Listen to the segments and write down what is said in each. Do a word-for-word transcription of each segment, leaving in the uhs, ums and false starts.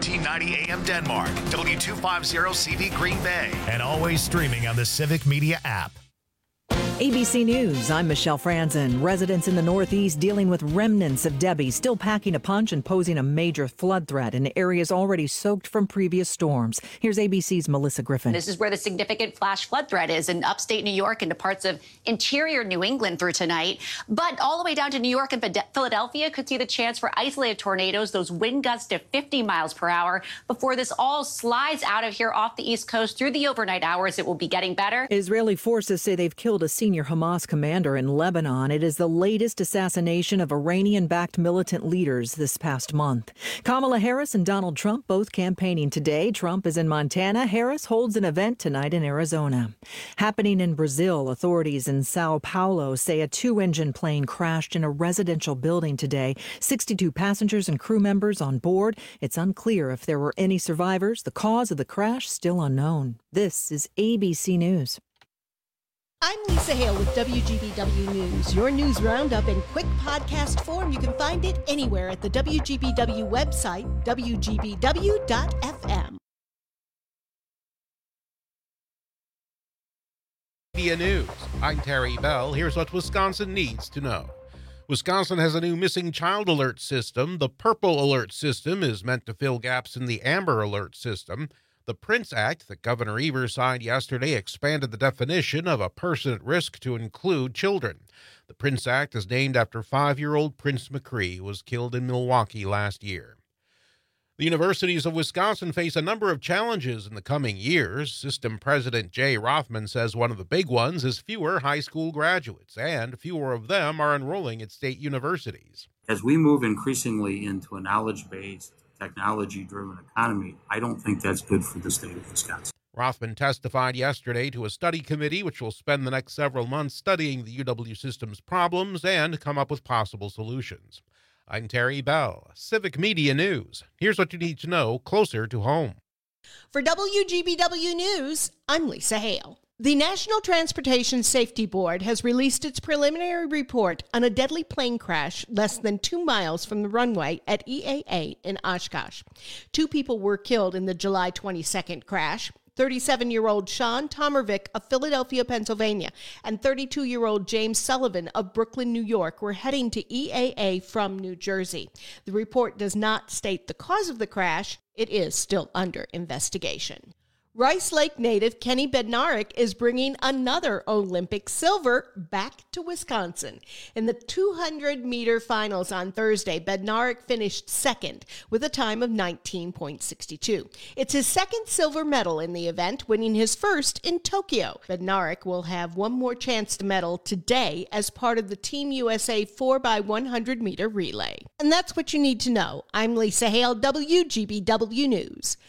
fourteen ninety A M Denmark, W two fifty C V Green Bay, and always streaming on the Civic Media app. A B C News, I'm Michelle Franzen. Residents in the Northeast dealing with remnants of Debbie still packing a punch and posing a major flood threat in areas already soaked from previous storms. Here's A B C's Melissa Griffin. This is where the significant flash flood threat is in upstate New York and to parts of interior New England through tonight. But all the way down to New York and Philadelphia could see the chance for isolated tornadoes, those wind gusts to fifty miles per hour. Before this all slides out of here off the East Coast through the overnight hours, it will be getting better. Israeli forces say they've killed a senior Hamas commander in Lebanon. It is the latest assassination of Iranian-backed militant leaders this past month. Kamala Harris and Donald Trump both campaigning today. Trump is in Montana. Harris holds an event tonight in Arizona. Happening in Brazil, authorities in Sao Paulo say a two-engine plane crashed in a residential building today. sixty-two passengers and crew members on board. It's unclear if there were any survivors. The cause of the crash still unknown. This is A B C News. I'm Lisa Hale with W G B W News, your news roundup in quick podcast form. You can find it anywhere at the W G B W website, W G B W dot F M. Media News. I'm Terry Bell. Here's what Wisconsin needs to know. Wisconsin has a new missing child alert system. The Purple Alert system is meant to fill gaps in the Amber Alert system. The Prince Act that Governor Evers signed yesterday expanded the definition of a person at risk to include children. The Prince Act is named after five-year-old Prince McCree, who was killed in Milwaukee last year. The universities of Wisconsin face a number of challenges in the coming years. System President Jay Rothman says one of the big ones is fewer high school graduates, and fewer of them are enrolling at state universities. As we move increasingly into a knowledge-based, technology-driven economy, I don't think that's good for the state of Wisconsin. Rothman testified yesterday to a study committee which will spend the next several months studying the U W system's problems and come up with possible solutions. I'm Terry Bell, Civic Media News. Here's what you need to know closer to home. For W G B W News, I'm Lisa Hale. The National Transportation Safety Board has released its preliminary report on a deadly plane crash less than two miles from the runway at E A A in Oshkosh. Two people were killed in the July twenty-second crash. thirty-seven-year-old Sean Tomervik of Philadelphia, Pennsylvania, and thirty-two-year-old James Sullivan of Brooklyn, New York, were heading to E A A from New Jersey. The report does not state the cause of the crash. It is still under investigation. Rice Lake native Kenny Bednarik is bringing another Olympic silver back to Wisconsin. In the two hundred meter finals on Thursday, Bednarik finished second with a time of nineteen point six two. It's his second silver medal in the event, winning his first in Tokyo. Bednarik will have one more chance to medal today as part of the Team U S A four by one hundred meter relay. And that's what you need to know. I'm Lisa Hale, W G B W News.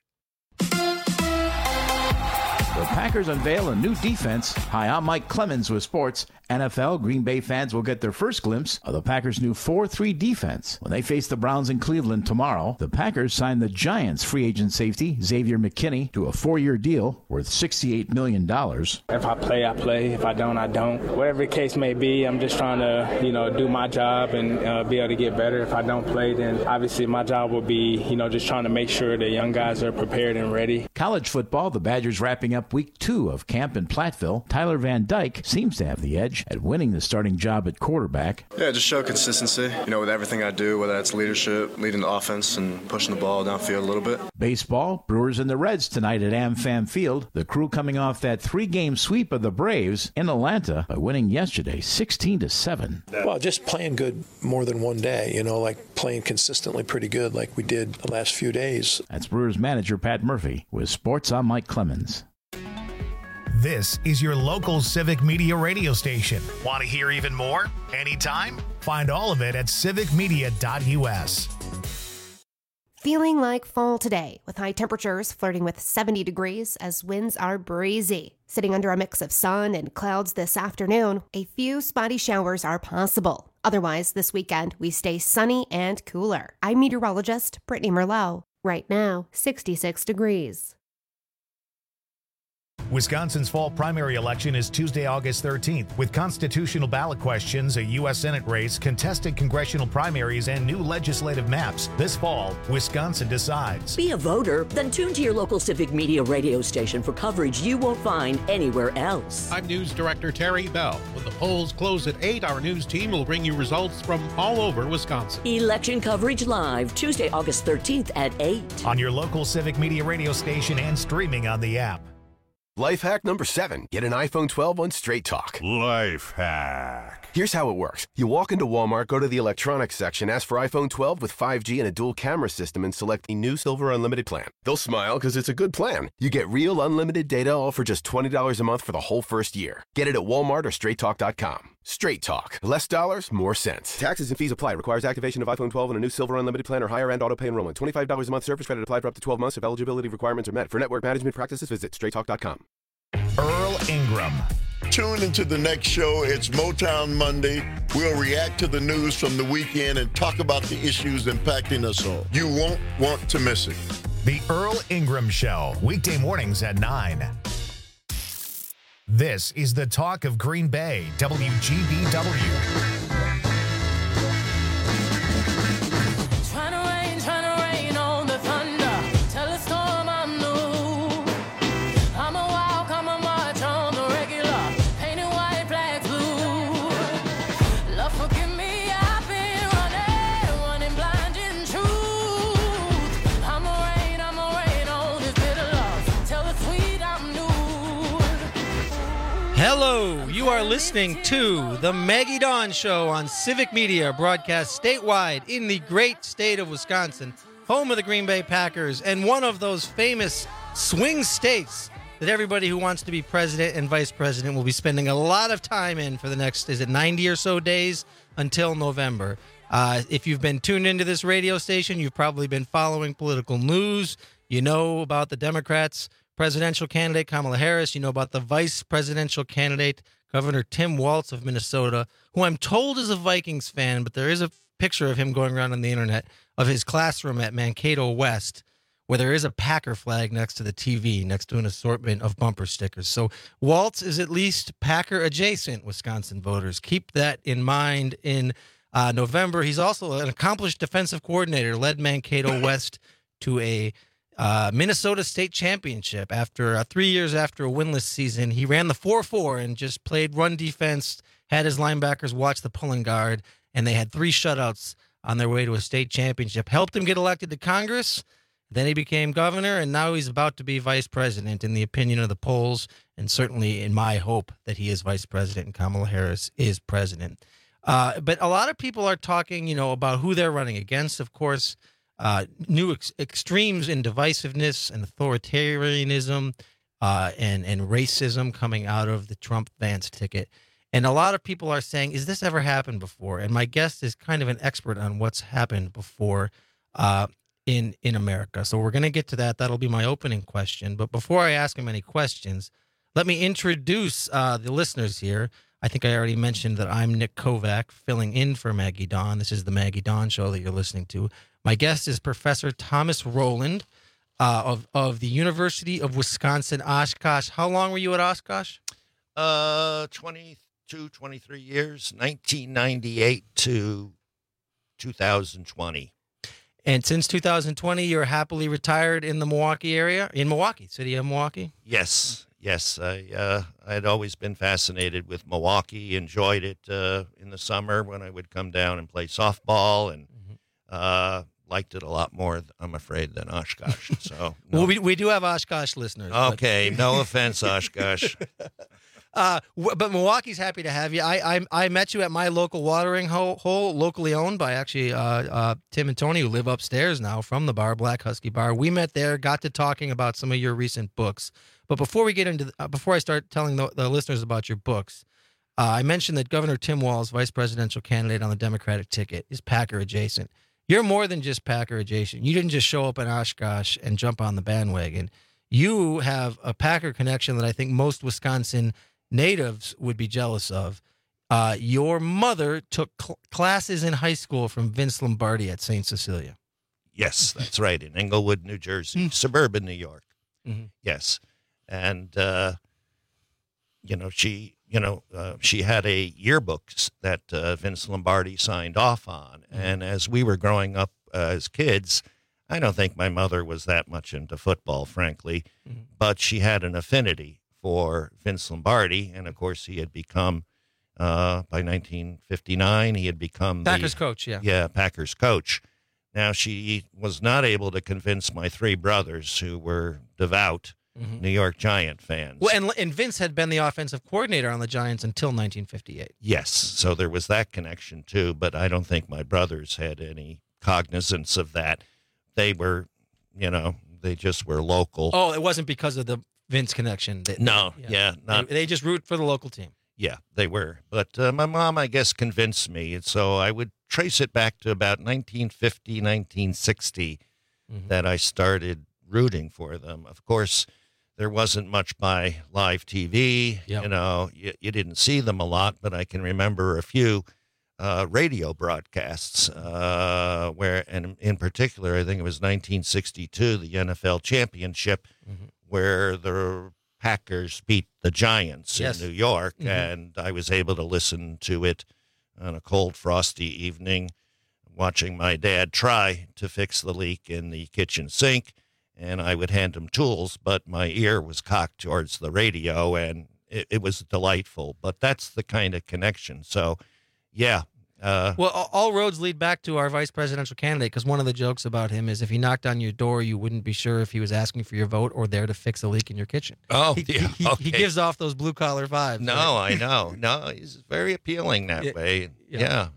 The Packers unveil a new defense. Hi, I'm Mike Clemens with sports. N F L, Green Bay fans will get their first glimpse of the Packers' new four three defense. When they face the Browns in Cleveland tomorrow, the Packers signed the Giants free agent safety, Xavier McKinney, to a four-year deal worth sixty-eight million dollars. If I play, I play. If I don't, I don't. Whatever the case may be, I'm just trying to, you know, do my job and uh, be able to get better. If I don't play, then obviously my job will be, you know, just trying to make sure the young guys are prepared and ready. College football, the Badgers wrapping up week two of camp in Platteville. Tyler Van Dyke seems to have the edge at winning the starting job at quarterback. Yeah, just show consistency, you know, with everything I do, whether that's leadership, leading the offense, and pushing the ball downfield a little bit. Baseball, Brewers and the Reds tonight at AmFam Field. The Crew coming off that three-game sweep of the Braves in Atlanta by winning yesterday sixteen to seven. Well, just playing good more than one day, you know, like playing consistently pretty good like we did the last few days. That's Brewers manager Pat Murphy. With sports, I'm Mike Clemens. This is your local Civic Media radio station. Want to hear even more? Anytime? Find all of it at civic media dot U S. Feeling like fall today, with high temperatures flirting with seventy degrees as winds are breezy. Sitting under a mix of sun and clouds this afternoon, a few spotty showers are possible. Otherwise, this weekend, we stay sunny and cooler. I'm meteorologist Brittany Merlot. Right now, sixty-six degrees. Wisconsin's fall primary election is Tuesday, August thirteenth, with constitutional ballot questions, a U S Senate race, contested congressional primaries, and new legislative maps. This fall, Wisconsin decides. Be a voter? Then tune to your local Civic Media radio station for coverage you won't find anywhere else. I'm News Director Terry Bell. When the polls close at eight, our news team will bring you results from all over Wisconsin. Election coverage live, Tuesday, August thirteenth at eight. On your local Civic Media radio station and streaming on the app. Life hack number seven. Get an iPhone twelve on Straight Talk. Life hack. Here's how it works. You walk into Walmart, go to the electronics section, ask for iPhone twelve with five G and a dual camera system, and select the new Silver Unlimited plan. They'll smile because it's a good plan. You get real unlimited data all for just twenty dollars a month for the whole first year. Get it at Walmart or straight talk dot com. Straight Talk. Less dollars, more sense. Taxes and fees apply. Requires activation of iPhone twelve and a new Silver Unlimited plan or higher end auto pay enrollment. twenty-five dollars a month service credit applied for up to twelve months if eligibility requirements are met. For network management practices, visit straight talk dot com. Earl Ingram. Tune into the next show. It's Motown Monday. We'll react to the news from the weekend and talk about the issues impacting us all. You won't want to miss it. The Earl Ingram Show, weekday mornings at nine. This is the talk of Green Bay, W G B W. Hello, you are listening to The Maggie Dawn Show on Civic Media, broadcast statewide in the great state of Wisconsin, home of the Green Bay Packers, and one of those famous swing states that everybody who wants to be president and vice president will be spending a lot of time in for the next, is it ninety or so days until November. Uh, if you've been tuned into this radio station, you've probably been following political news. You know about the Democrats' presidential candidate, Kamala Harris. You know about the vice presidential candidate, Governor Tim Walz of Minnesota, who I'm told is a Vikings fan, but there is a picture of him going around on the internet of his classroom at Mankato West, where there is a Packer flag next to the T V, next to an assortment of bumper stickers. So Walz is at least Packer adjacent, Wisconsin voters. Keep that in mind in uh, November. He's also an accomplished defensive coordinator, led Mankato West to a Uh, Minnesota State Championship. After uh, three years after a winless season, he ran the four four and just played run defense, had his linebackers watch the pulling guard, and they had three shutouts on their way to a state championship. Helped him get elected to Congress. Then he became governor, and now he's about to be vice president in the opinion of the polls, and certainly in my hope that he is vice president and Kamala Harris is president. Uh, but a lot of people are talking, you know, about who they're running against, of course. Uh, new ex- extremes in divisiveness and authoritarianism uh, and, and racism coming out of the Trump-Vance ticket. And a lot of people are saying, is this ever happened before? And my guest is kind of an expert on what's happened before uh, in, in America. So we're going to get to that. That'll be my opening question. But before I ask him any questions, let me introduce uh, the listeners here. I think I already mentioned that I'm Nick Kovac, filling in for Maggie Dawn. This is the Maggie Dawn Show that you're listening to. My guest is Professor Thomas Rowland uh, of, of the University of Wisconsin, Oshkosh. How long were you at Oshkosh? Uh, twenty-two, twenty-three years, nineteen ninety-eight to two thousand twenty. And since two thousand twenty, you're happily retired in the Milwaukee area, in Milwaukee, city of Milwaukee? Yes, yes. I uh, I'd always been fascinated with Milwaukee, enjoyed it uh, in the summer when I would come down and play softball, and Uh, liked it a lot more, I'm afraid, than Oshkosh. So, no. Well, we we do have Oshkosh listeners. Okay, but... no offense, Oshkosh. uh, w- but Milwaukee's happy to have you. I I, I met you at my local watering hole, hole locally owned by actually uh, uh, Tim and Tony, who live upstairs now from the bar, Black Husky Bar. We met there, got to talking about some of your recent books. But before we get into, the, uh, before I start telling the, the listeners about your books, uh, I mentioned that Governor Tim Walz, vice presidential candidate on the Democratic ticket, is Packer adjacent. You're more than just Packer adjacent. You didn't just show up in Oshkosh and jump on the bandwagon. You have a Packer connection that I think most Wisconsin natives would be jealous of. Uh, your mother took cl- classes in high school from Vince Lombardi at Saint Cecilia. Yes, that's right, in Englewood, New Jersey, mm. suburban New York. Mm-hmm. Yes. and uh, you know she you know uh, she had a yearbook that uh, Vince Lombardi signed off on, mm-hmm. and as we were growing up uh, as kids, I don't think my mother was that much into football, frankly, mm-hmm. but she had an affinity for Vince Lombardi, and of course he had become uh, by nineteen fifty-nine he had become Packers the, coach, yeah, yeah, Packers coach. Now, she was not able to convince my three brothers, who were devout mm-hmm. New York Giant fans. Well, and, and Vince had been the offensive coordinator on the Giants until nineteen fifty-eight. Yes, so there was that connection, too, but I don't think my brothers had any cognizance of that. They were, you know, they just were local. Oh, it wasn't because of the Vince connection. That, no, yeah, yeah. Not, they, they just root for the local team. Yeah, they were. But uh, my mom, I guess, convinced me, and so I would trace it back to about nineteen fifty, nineteen sixty mm-hmm. that I started rooting for them. Of course, there wasn't much by live T V. Yep. You know, you, you didn't see them a lot, but I can remember a few uh, radio broadcasts uh, where, and in particular, I think it was nineteen sixty-two, the N F L championship, mm-hmm. where the Packers beat the Giants yes. in New York, mm-hmm. and I was able to listen to it on a cold, frosty evening, watching my dad try to fix the leak in the kitchen sink, and I would hand him tools, but my ear was cocked towards the radio, and it, it was delightful. But that's the kind of connection. So, yeah. Uh, well, all roads lead back to our vice presidential candidate, because one of the jokes about him is if he knocked on your door, you wouldn't be sure if he was asking for your vote or there to fix a leak in your kitchen. Oh, he, yeah. He, okay. he gives off those blue-collar vibes. No, right? I know. No, he's very appealing that yeah, way. Yeah. yeah.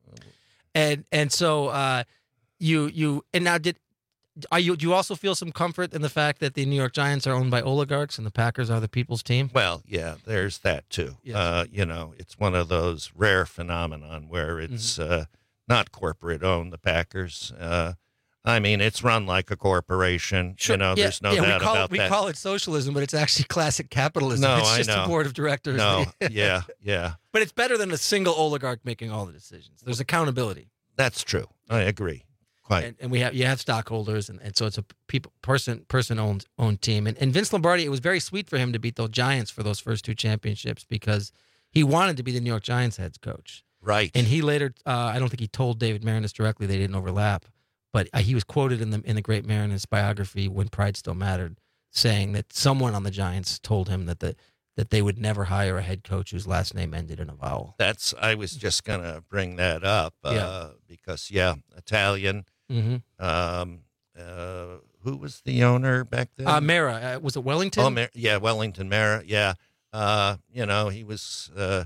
And and so uh, you you and now did are you do you also feel some comfort in the fact that the New York Giants are owned by oligarchs and the Packers are the people's team? Well, yeah, there's that too. Yes. Uh, you know, it's one of those rare phenomenon where it's mm-hmm. uh, not corporate owned. The Packers. Uh, I mean, it's run like a corporation. Sure. You know, yeah. there's no yeah, doubt we call about it, that. We call it socialism, but it's actually classic capitalism. No, it's I just know. a board of directors. No, yeah, yeah. But it's better than a single oligarch making all the decisions. There's accountability. That's true. I agree. Quite. And, and we have you have stockholders, and, and so it's a people person person owned owned team. And, and Vince Lombardi, it was very sweet for him to beat those Giants for those first two championships because he wanted to be the New York Giants head coach. Right. And he later, uh, I don't think he told David Marinus directly; they didn't overlap. But uh, he was quoted in the in the Great Marinus biography, When Pride Still Mattered, saying that someone on the Giants told him that the that they would never hire a head coach whose last name ended in a vowel. That's I was just gonna bring that up uh, yeah. because yeah, Italian. Mm-hmm. Um, uh, who was the owner back then? Uh, Mara. Uh, was it Wellington? Oh, Mar- yeah, Wellington Mara. Yeah. Uh, you know, he was. Uh,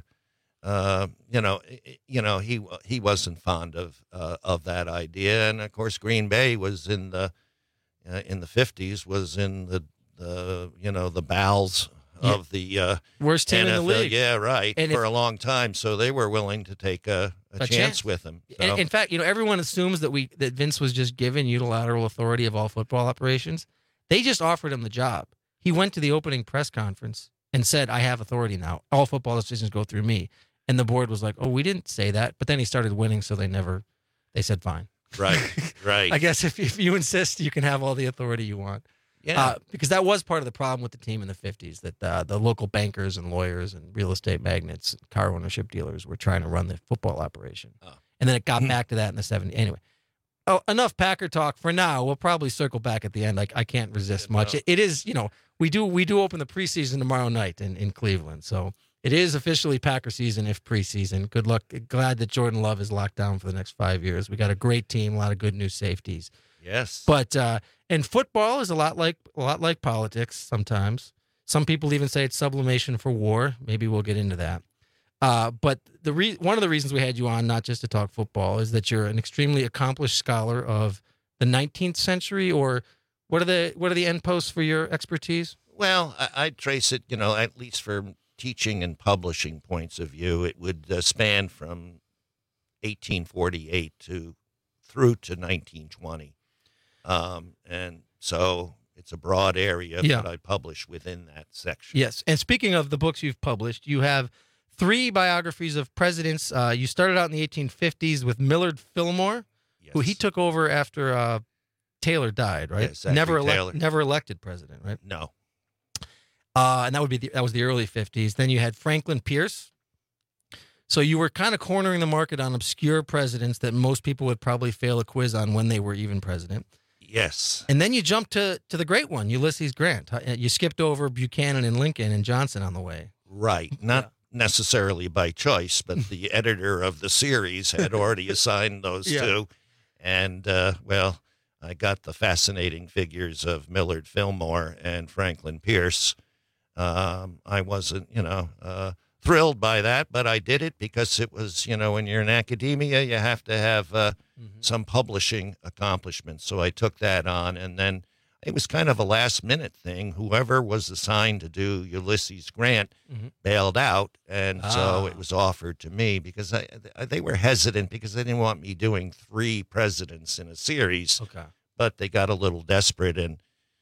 uh, you know, you know, he he wasn't fond of uh, of that idea, and of course, Green Bay was in the uh, in the fifties was in the the you know the bowels yeah. of the uh, worst team N F L. in the league. Yeah, right. And for if, a long time, so they were willing to take a, a, a chance, chance with him. So. In, in fact, you know, everyone assumes that we that Vince was just given unilateral authority of all football operations. They just offered him the job. He went to the opening press conference and said, "I have authority now. All football decisions go through me." And the board was like, "Oh, we didn't say that." But then he started winning, so they never. They said, "Fine." Right. Right. I guess if if you insist, you can have all the authority you want. Yeah, uh, because that was part of the problem with the team in the fifties, that uh, the local bankers and lawyers and real estate magnates, and car ownership dealers were trying to run the football operation. Oh. And then it got back to that in the seventies. Anyway, oh, enough Packer talk for now. We'll probably circle back at the end. Like I can't resist yeah, much. No. It, it is, you know, we do we do open the preseason tomorrow night in, in Cleveland. So it is officially Packer season if preseason. Good luck. Glad that Jordan Love is locked down for the next five years. We got a great team, a lot of good new safeties. Yes. But uh, and football is a lot like a lot like politics sometimes. Some people even say it's sublimation for war. Maybe we'll get into that. Uh, but the re- one of the reasons we had you on, not just to talk football, is that you're an extremely accomplished scholar of the nineteenth century. Or what are the what are the end posts for your expertise? Well, I, I'd trace it, you know, at least from teaching and publishing points of view, it would uh, span from eighteen forty-eight to through to nineteen twenty. Um, and so it's a broad area yeah. that I publish within that section. Yes. And speaking of the books you've published, you have three biographies of presidents. Uh, you started out in the eighteen fifties with Millard Fillmore, yes. who he took over after uh, Taylor died, right? Yes, never, ele- Taylor. never elected president, right? No. Uh, and that would be the, that was the early fifties. Then you had Franklin Pierce. So you were kind of cornering the market on obscure presidents that most people would probably fail a quiz on when they were even president. Yes. And then you jumped to, to the great one, Ulysses Grant. You skipped over Buchanan and Lincoln and Johnson on the way. Right. Not yeah. necessarily by choice, but the editor of the series had already assigned those yeah. two. And, uh, well, I got the fascinating figures of Millard Fillmore and Franklin Pierce. Um, I wasn't, you know, uh, thrilled by that, but I did it because it was, you know, when you're in academia, you have to have uh, mm-hmm. some publishing accomplishments. So I took that on, and then it was kind of a last minute thing. Whoever was assigned to do Ulysses Grant mm-hmm. bailed out, and ah. so it was offered to me because I, they were hesitant because they didn't want me doing three presidents in a series. Okay. But they got a little desperate, and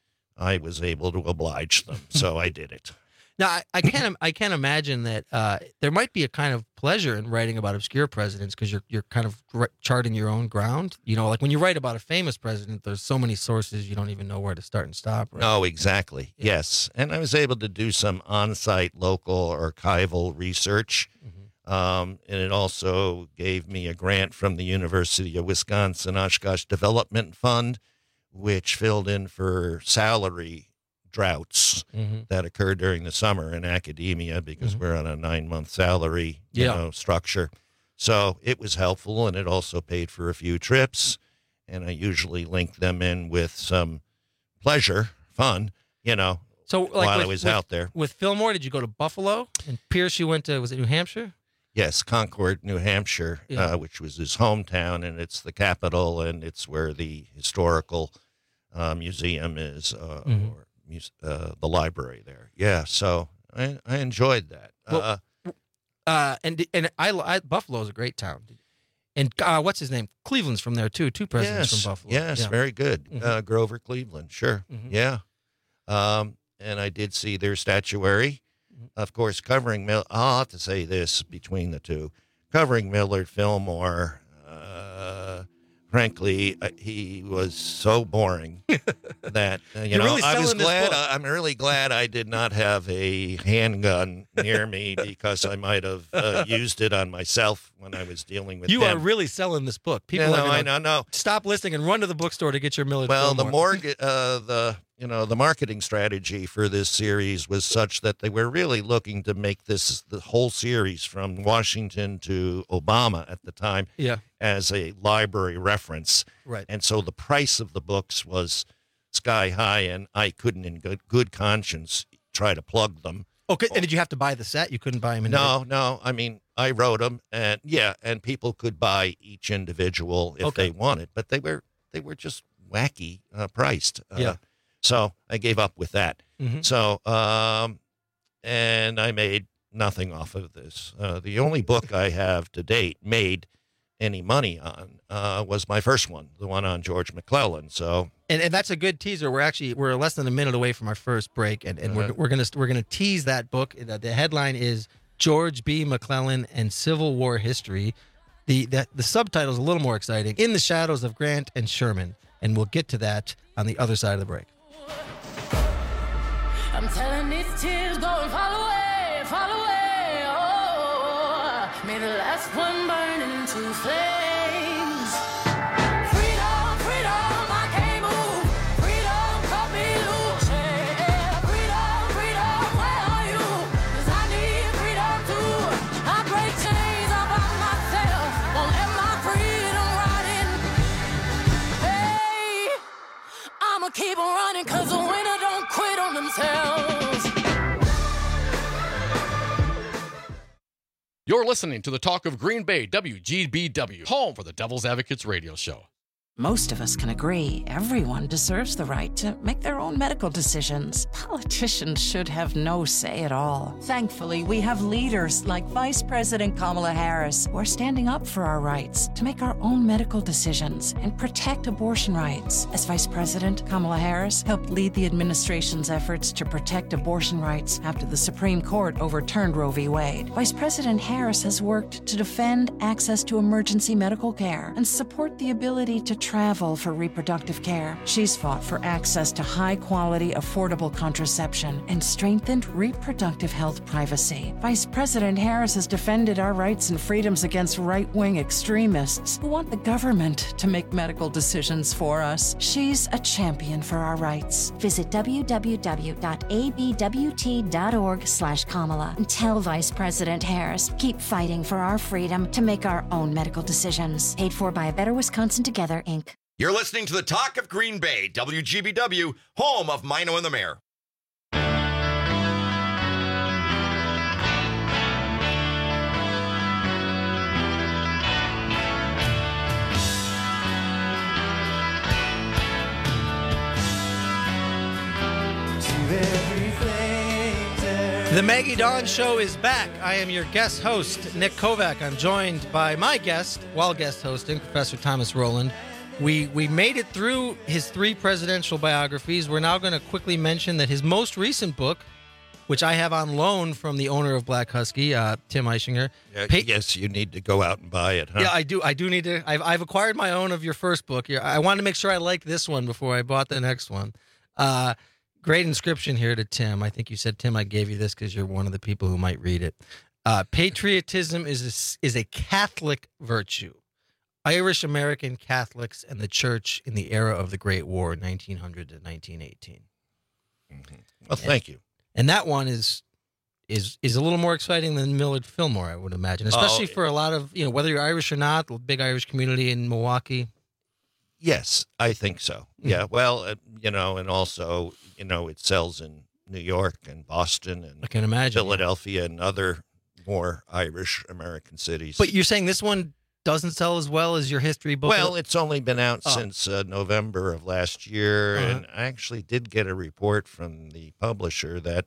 I was able to oblige them, so I did it. Now, I, I can't I can't imagine that uh, there might be a kind of pleasure in writing about obscure presidents because you're you're kind of charting your own ground. You know, like when you write about a famous president, there's so many sources you don't even know where to start and stop. Right? No, exactly. Yeah. Yes, and I was able to do some on-site local archival research, mm-hmm. um, and it also gave me a grant from the University of Wisconsin Oshkosh Development Fund, which filled in for salary droughts mm-hmm. that occurred during the summer in academia because mm-hmm. we're on a nine-month salary you yeah. know, structure. So it was helpful, and it also paid for a few trips, and I usually link them in with some pleasure, fun, you know, so, like, while with, I was with, out there. With Fillmore, did you go to Buffalo? And Pierce, you went to, was it New Hampshire? Yes, Concord, New Hampshire, yeah. uh, which was his hometown, and it's the capital, and it's where the historical uh, museum is, uh, mm-hmm. or Uh, the library there. Yeah, so I, I enjoyed that. Well, uh, uh, and and I, I Buffalo's a great town. And uh, what's his name? Cleveland's from there too. Two presidents yes, from Buffalo. Yes, yeah. very good. Mm-hmm. Uh, Grover Cleveland, sure. Mm-hmm. Yeah. Um, and I did see their statuary, mm-hmm. of course, covering Mill. I'll have to say this between the two, covering Millard Fillmore. Uh, Frankly, uh, he was so boring that uh, you You're know really I was selling this glad. book. I, I'm really glad I did not have a handgun near me because I might have uh, used it on myself when I was dealing with. You them. are really selling this book. People no, are gonna I know, no. Stop listening and run to the bookstore to get your Millard. Well, Fillmore. the mortgage, uh, the you know, the marketing strategy for this series was such that they were really looking to make this the whole series from Washington to Obama at the time, yeah. as a library reference. Right. And so the price of the books was sky high, and I couldn't, in good, good conscience, try to plug them. Okay, and did you have to buy the set? You couldn't buy them in No, no. I mean, I wrote them, and yeah, and people could buy each individual if Okay. they wanted, but they were they were just wacky uh, priced. Uh, Yeah. So I gave up with that. Mhm. So, um, and I made nothing off of this. Uh, the only book I have to date made any money on uh, was my first one, the one on George McClellan. So, And, and that's a good teaser. We're actually we're less than a minute away from our first break, and, and Uh-huh. we're we're gonna we're gonna tease that book. The, the headline is George B. McClellan and Civil War History. The, the the subtitle is a little more exciting. In the Shadows of Grant and Sherman, and we'll get to that on the other side of the break. I'm telling these tears going far away, far away. Oh, may the last one burn into flames. Freedom, freedom, I can't move. Freedom, cut me loose. Yeah, freedom, freedom, where are you? 'Cause I need freedom too. I break chains all by myself. Won't let my freedom rot in. Hey, I'ma keep on running 'cause the winner don't quit on themselves. You're listening to the Talk of Green Bay, W G B W, home for the Devil's Advocates radio show. Most of us can agree everyone deserves the right to make their own medical decisions. Politicians should have no say at all. Thankfully, we have leaders like Vice President Kamala Harris who are standing up for our rights to make our own medical decisions and protect abortion rights. As Vice President, Kamala Harris helped lead the administration's efforts to protect abortion rights after the Supreme Court overturned Roe v. Wade. Vice President Harris has worked to defend access to emergency medical care and support the ability to travel for reproductive care. She's fought for access to high-quality, affordable contraception and strengthened reproductive health privacy. Vice President Harris has defended our rights and freedoms against right-wing extremists who want the government to make medical decisions for us. She's a champion for our rights. Visit w w w dot a b w t dot org slash Kamala and tell Vice President Harris, keep fighting for our freedom to make our own medical decisions. Paid for by a Better Wisconsin Together, Incorporated. You're listening to the Talk of Green Bay, W G B W, home of Mino and the Mayor. The Maggie Dawn Show is back. I am your guest host, Nick Kovac. I'm joined by my guest, while guest hosting, Professor Thomas Rowland. We we made it through his three presidential biographies. We're now going to quickly mention that his most recent book, which I have on loan from the owner of Black Husky, uh, Tim Eischinger. Yeah, Pa- yes, you need to go out and buy it, huh? Yeah, I do. I do need to. I've, I've acquired my own of your first book. I wanted to make sure I liked this one before I bought the next one. Uh, Great inscription here to Tim. I think you said, Tim, I gave you this because you're one of the people who might read it. Uh, patriotism is a, is a Catholic virtue. Irish American Catholics and the Church in the era of the Great War, nineteen hundred to nineteen eighteen. Mm-hmm. Well, thank and, you. And that one is is is a little more exciting than Millard Fillmore, I would imagine, especially oh, for a lot of, you know, whether you're Irish or not, the big Irish community in Milwaukee. Yes, I think so. Mm-hmm. Yeah, well, uh, you know, and also, you know, it sells in New York and Boston and I can imagine Philadelphia and other more Irish American cities. But you're saying this one doesn't sell as well as your history book? Well, it's only been out oh. since uh, November of last year, uh-huh. and I actually did get a report from the publisher that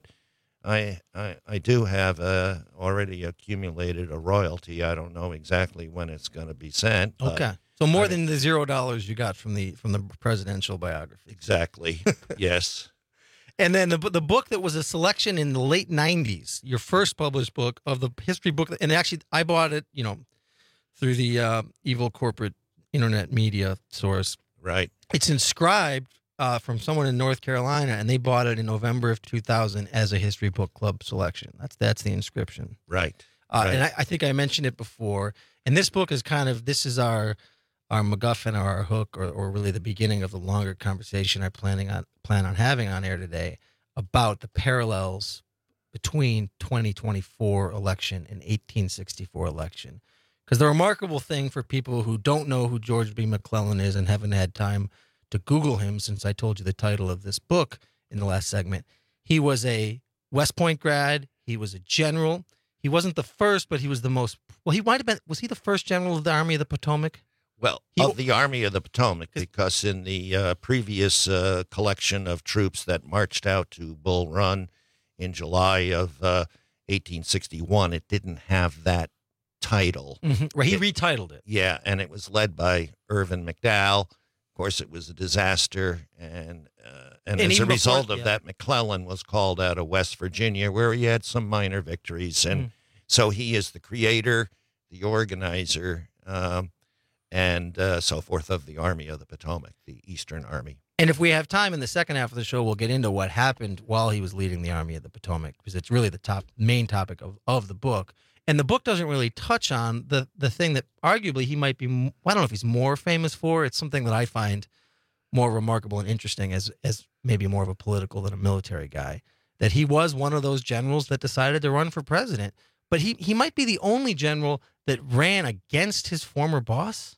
I I, I do have uh, already accumulated a royalty. I don't know exactly when it's going to be sent. But okay. So more I, than the zero dollars you got from the from the presidential biography. Exactly. Yes. And then the the book that was a selection in the late nineties, your first published book of the history book, and actually I bought it, you know, through the uh, evil corporate internet media source. Right. It's inscribed uh, from someone in North Carolina, and they bought it in November of two thousand as a history book club selection. That's that's the inscription. Right. Uh, right. And I, I think I mentioned it before. And this book is kind of this is our. our MacGuffin or our hook, or, or really the beginning of the longer conversation I planning on plan on having on air today about the parallels between twenty twenty-four election and eighteen sixty-four election. Because the remarkable thing for people who don't know who George B. McClellan is and haven't had time to Google him since I told you the title of this book in the last segment, he was a West Point grad. He was a general. He wasn't the first, but he was the most, well, he might have been, was he the first general of the Army of the Potomac? Well, He- of the Army of the Potomac, because in the uh, previous uh, collection of troops that marched out to Bull Run in July of uh, eighteen sixty-one, it didn't have that title. Mhm. Right, he It- retitled it. Yeah, and it was led by Irvin McDowell. Of course, it was a disaster, and uh, and, And as a even before- result of yeah. that, McClellan was called out of West Virginia, where he had some minor victories, and Mm. so he is the creator, the organizer, um, and uh, so forth of the Army of the Potomac, the Eastern Army. And if we have time in the second half of the show, we'll get into what happened while he was leading the Army of the Potomac, because it's really the top main topic of, of the book. And the book doesn't really touch on the the thing that arguably he might be, m- I don't know if he's more famous for. It's something that I find more remarkable and interesting as as maybe more of a political than a military guy, that he was one of those generals that decided to run for president. But he, he might be the only general that ran against his former boss.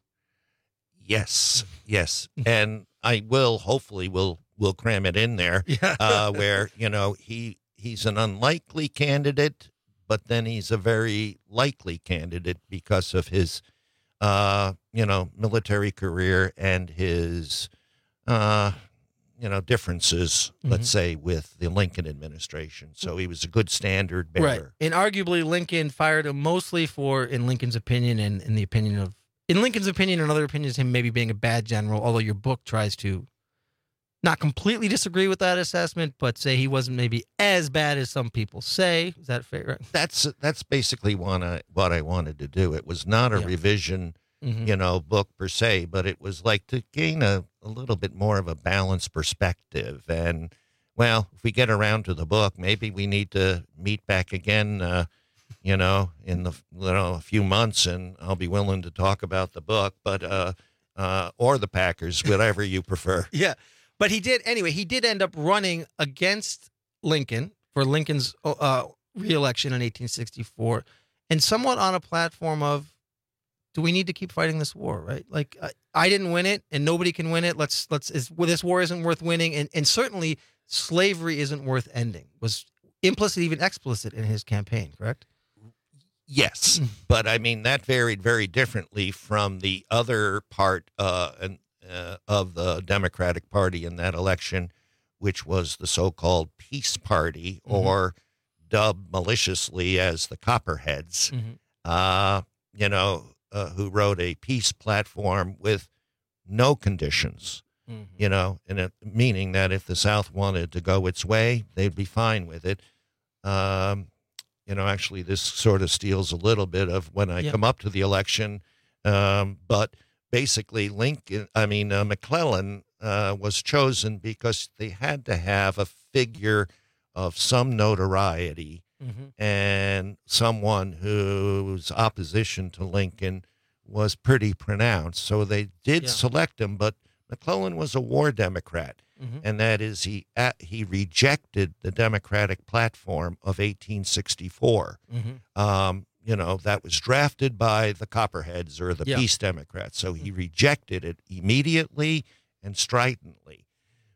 Yes, yes, and I will hopefully will will cram it in there, Yeah. uh, where you know he he's an unlikely candidate, but then he's a very likely candidate because of his uh, you know military career and his uh, you know differences, Mhm. let's say, with the Lincoln administration. So he was a good standard bearer. Right. And arguably Lincoln fired him mostly for, in Lincoln's opinion and in the opinion of, in Lincoln's opinion and other opinions, him maybe being a bad general, although your book tries to not completely disagree with that assessment, but say he wasn't maybe as bad as some people say. Is that fair? That's that's basically what I what I wanted to do. It was not a Yeah. revision mm-hmm. you know, book per se, but it was like to gain a, a little bit more of a balanced perspective. And, well, if we get around to the book, maybe we need to meet back again, uh, you know, in the, you know, a few months, and I'll be willing to talk about the book, but, uh, uh, or the Packers, whatever you prefer. Yeah. But he did, anyway, he did end up running against Lincoln for Lincoln's uh, re-election in eighteen sixty-four, and somewhat on a platform of, do we need to keep fighting this war, right? Like, I, I didn't win it, and nobody can win it. Let's, let's, is, well, this war isn't worth winning, and, and certainly slavery isn't worth ending, was implicit, even explicit in his campaign, correct? Yes, but I mean, that varied very differently from the other part uh, and, uh, of the Democratic Party in that election, which was the so-called Peace Party, mm-hmm. or dubbed maliciously as the Copperheads, mm-hmm. uh, you know, uh, who wrote a peace platform with no conditions, mm-hmm. you know, and it, meaning that if the South wanted to go its way, they'd be fine with it. Um, you know, actually, this sort of steals a little bit of when I yep. come up to the election, um, but basically Lincoln, I mean, uh, McClellan uh, was chosen because they had to have a figure of some notoriety, mm-hmm. and someone whose opposition to Lincoln was pretty pronounced. So they did yeah. select him, but McClellan was a war Democrat, mm-hmm. and that is he uh, he rejected the Democratic platform of eighteen sixty-four. Mm-hmm. Um, you know, that was drafted by the Copperheads or the yeah. Peace Democrats. So he rejected it immediately and stridently.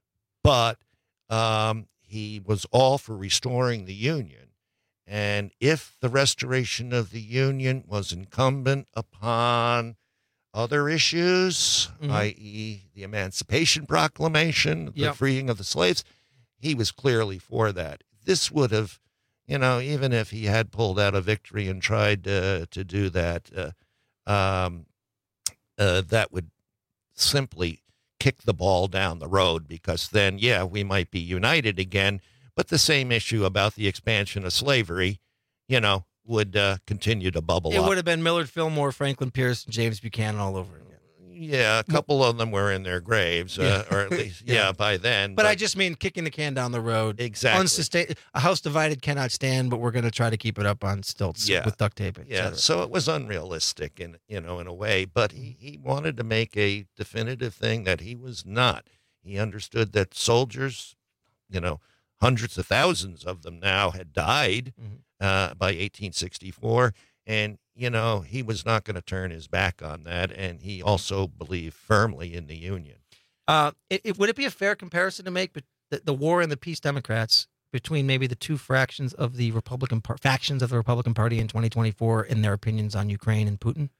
But um, he was all for restoring the Union. And if the restoration of the Union was incumbent upon other issues, mm-hmm. that is the Emancipation Proclamation, the yep. freeing of the slaves, he was clearly for that. This would have, you know, even if he had pulled out a victory and tried uh, to do that, uh, um, uh, that would simply kick the ball down the road, because then, yeah, we might be united again, but the same issue about the expansion of slavery, you know, would uh, continue to bubble it up. It would have been Millard Fillmore, Franklin Pierce, and James Buchanan all over again. Yeah, a couple of them were in their graves, uh, Yeah. or at least, yeah, Yeah. by then. But, I just mean kicking the can down the road. Exactly. Unsustain- a house divided cannot stand, but we're going to try to keep it up on stilts Yeah. with duct tape. et Yeah, cetera. so it was unrealistic in, you know, in a way, but he, he wanted to make a definitive thing that he was not. He understood that soldiers, you know, hundreds of thousands of them now had died Mm-hmm. uh, by eighteen sixty-four, and, you know, he was not going to turn his back on that, and he also believed firmly in the Union. Uh, it, it, would it be a fair comparison to make but the, the war and the peace Democrats between maybe the two fractions of the Republican par- factions of the Republican Party in twenty twenty-four in their opinions on Ukraine and Putin?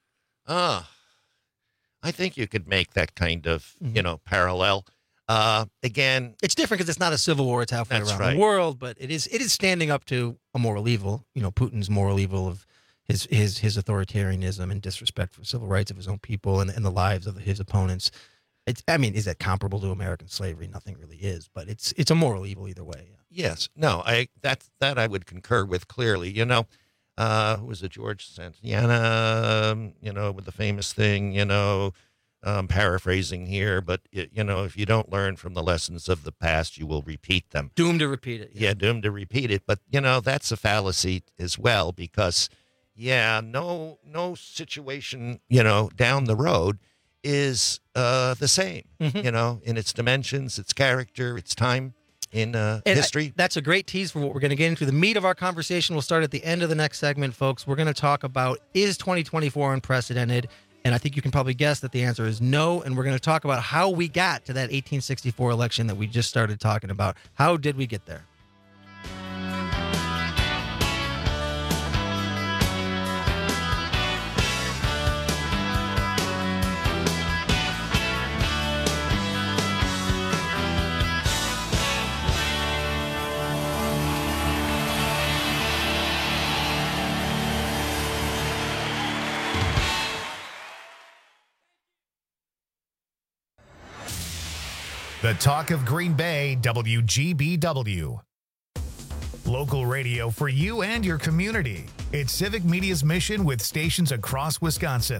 Ah, I think you could make that kind of, Mm-hmm. you know, parallel. Uh, again, It's different because it's not a civil war; it's halfway That's around right. the world. But it is it is standing up to a moral evil. You know, Putin's moral evil of his his his authoritarianism and disrespect for civil rights of his own people and, and the lives of his opponents. It's I mean, is that comparable to American slavery? Nothing really is, but it's it's a moral evil either way. yes, no, I that that I would concur with clearly. You know, uh, who was it? George Santayana, um, you know, with the famous thing, you know, um, paraphrasing here, but, y- you know, if you don't learn from the lessons of the past, you will repeat them. Doomed to repeat it. Yeah, doomed to repeat it. But, you know, that's a fallacy as well, because, yeah, no no situation, you know, down the road is uh, the same, Mhm. you know, in its dimensions, its character, its time in uh, And I- history. that's a great tease for what we're going to get into. The meat of our conversation will start at the end of the next segment, folks. We're going to talk about, is twenty twenty-four unprecedented? And I think you can probably guess that the answer is no. And we're going to talk about how we got to that eighteen sixty-four election that we just started talking about. How did we get there? The Talk of Green Bay, W G B W. Local radio for you and your community. It's Civic Media's mission with stations across Wisconsin.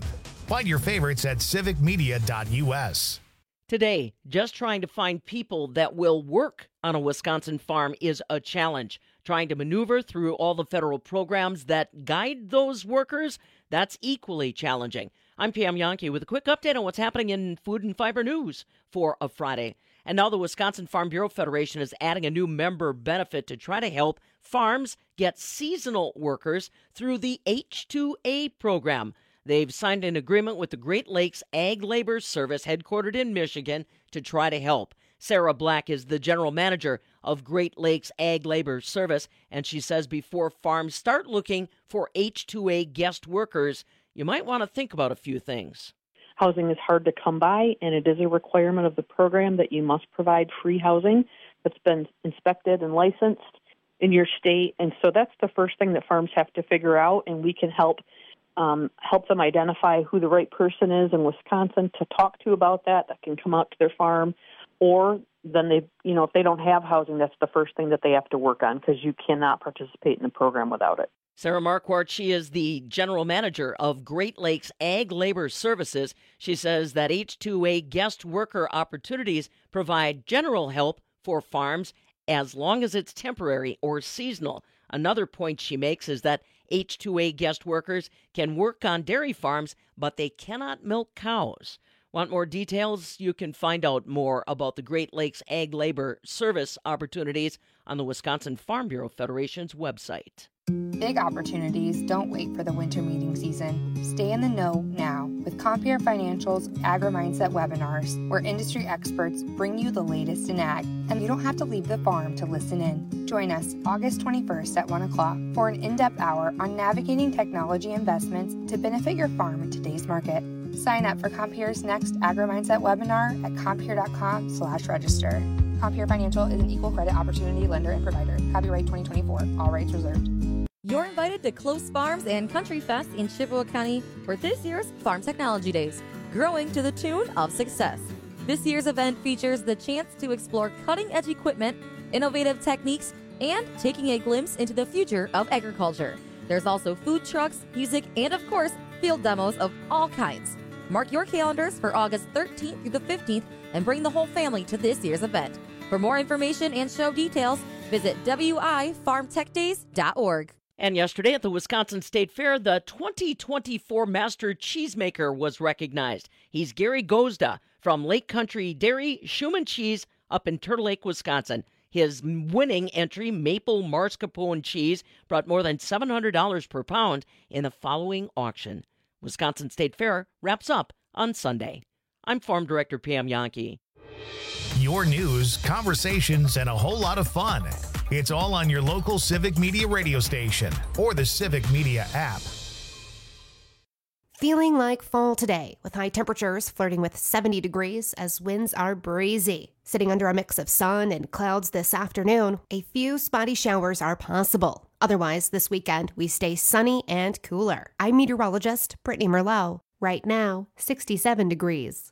Find your favorites at civic media dot U S. Today, just trying to find people that will work on a Wisconsin farm is a challenge. Trying to maneuver through all the federal programs that guide those workers, that's equally challenging. I'm Pam Yankee with a quick update on what's happening in food and fiber news for a Friday. And now the Wisconsin Farm Bureau Federation is adding a new member benefit to try to help farms get seasonal workers through the H two A program. They've signed an agreement with the Great Lakes Ag Labor Service, headquartered in Michigan, to try to help. Sarah Black is the general manager of Great Lakes Ag Labor Service, and she says before farms start looking for H two A guest workers, you might want to think about a few things. Housing is hard to come by, and it is a requirement of the program that you must provide free housing that's been inspected and licensed in your state. And so that's the first thing that farms have to figure out, and we can help um, help them identify who the right person is in Wisconsin to talk to about that, that can come out to their farm. Or then they, you know, if they don't have housing, that's the first thing that they have to work on, because you cannot participate in the program without it. Sarah Marquardt, she is the general manager of Great Lakes Ag Labor Services. She says that H two A guest worker opportunities provide general help for farms as long as it's temporary or seasonal. Another point she makes is that H two A guest workers can work on dairy farms, but they cannot milk cows. Want more details? You can find out more about the Great Lakes Ag Labor Service opportunities on the Wisconsin Farm Bureau Federation's website. Big opportunities don't wait for the winter meeting season. Stay in the know now with Compeer Financial's Agri-Mindset webinars, where industry experts bring you the latest in ag, and you don't have to leave the farm to listen in. Join us August twenty-first at one o'clock for an in-depth hour on navigating technology investments to benefit your farm in today's market. Sign up for Compeer's next Agri-Mindset webinar at compeer.com slash register. Compeer Financial is an equal credit opportunity lender and provider. Copyright twenty twenty-four. All rights reserved. You're invited to Close Farms and Country Fest in Chippewa County for this year's Farm Technology Days, growing to the tune of success. This year's event features the chance to explore cutting-edge equipment, innovative techniques, and taking a glimpse into the future of agriculture. There's also food trucks, music, and of course, field demos of all kinds. Mark your calendars for August thirteenth through the fifteenth and bring the whole family to this year's event. For more information and show details, visit W I farm tech days dot org. And yesterday at the Wisconsin State Fair, the twenty twenty-four Master Cheesemaker was recognized. He's Gary Gozda from Lake Country Dairy Schumann Cheese up in Turtle Lake, Wisconsin. His winning entry, maple mascarpone cheese, brought more than seven hundred dollars per pound in the following auction. Wisconsin State Fair wraps up on Sunday. I'm Farm Director Pam Yankee. Your news, conversations, and a whole lot of fun. It's all on your local Civic Media radio station or the Civic Media app. Feeling like fall today, with high temperatures flirting with seventy degrees as winds are breezy. Sitting under a mix of sun and clouds this afternoon, a few spotty showers are possible. Otherwise, this weekend, we stay sunny and cooler. I'm meteorologist Brittany Merlot. Right now, sixty-seven degrees.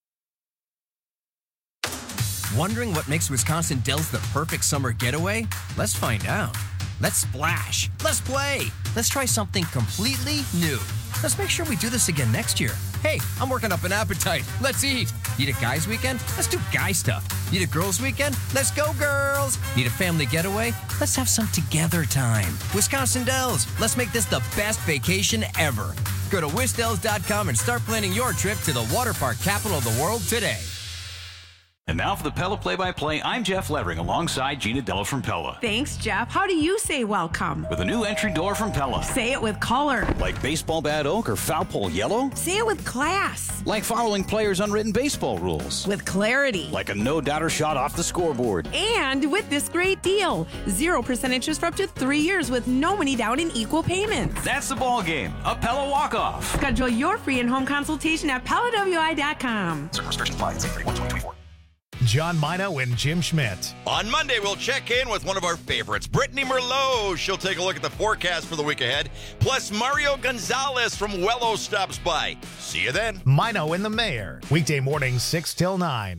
Wondering what makes Wisconsin Dells the perfect summer getaway? Let's find out. Let's splash. Let's play. Let's try something completely new. Let's make sure we do this again next year. Hey, I'm working up an appetite. Let's eat. Need a guys weekend? Let's do guy stuff. Need a girls weekend? Let's go girls. Need a family getaway? Let's have some together time. Wisconsin Dells. Let's make this the best vacation ever. Go to wisdells dot com and start planning your trip to the water park capital of the world today. And now for the Pella Play-by-Play, I'm Jeff Levering alongside Gina Della from Pella. Thanks, Jeff. How do you say welcome? With a new entry door from Pella. Say it with color. Like baseball bat oak or foul pole yellow? Say it with class. Like following players' unwritten baseball rules. With clarity. Like a no-doubter shot off the scoreboard. And with this great deal, zero percent interest for up to three years with no money down in equal payments. That's the ball game. A Pella walk-off. Schedule your free in-home consultation at Pella W I dot com. Certain restrictions apply. See thirty-one twenty twenty-four. John Mino and Jim Schmidt. On Monday, we'll check in with one of our favorites, Brittany Merlot. She'll take a look at the forecast for the week ahead. Plus, Mario Gonzalez from Wello stops by. See you then. Mino and the Mayor. Weekday mornings, six till nine.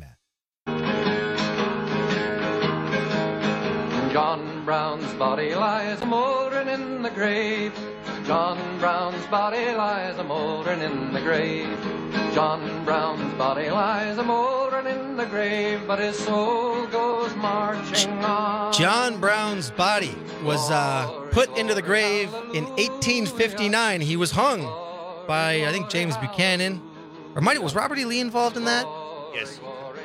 John Brown's body lies moldering in the grave. John Brown's body lies a-mouldering in the grave. John Brown's body lies a-mouldering in the grave, but his soul goes marching on. John Brown's body was uh, put into the grave in eighteen fifty-nine. He was hung by, I think, James Buchanan. Or might it was Robert E. Lee involved in that? Yes.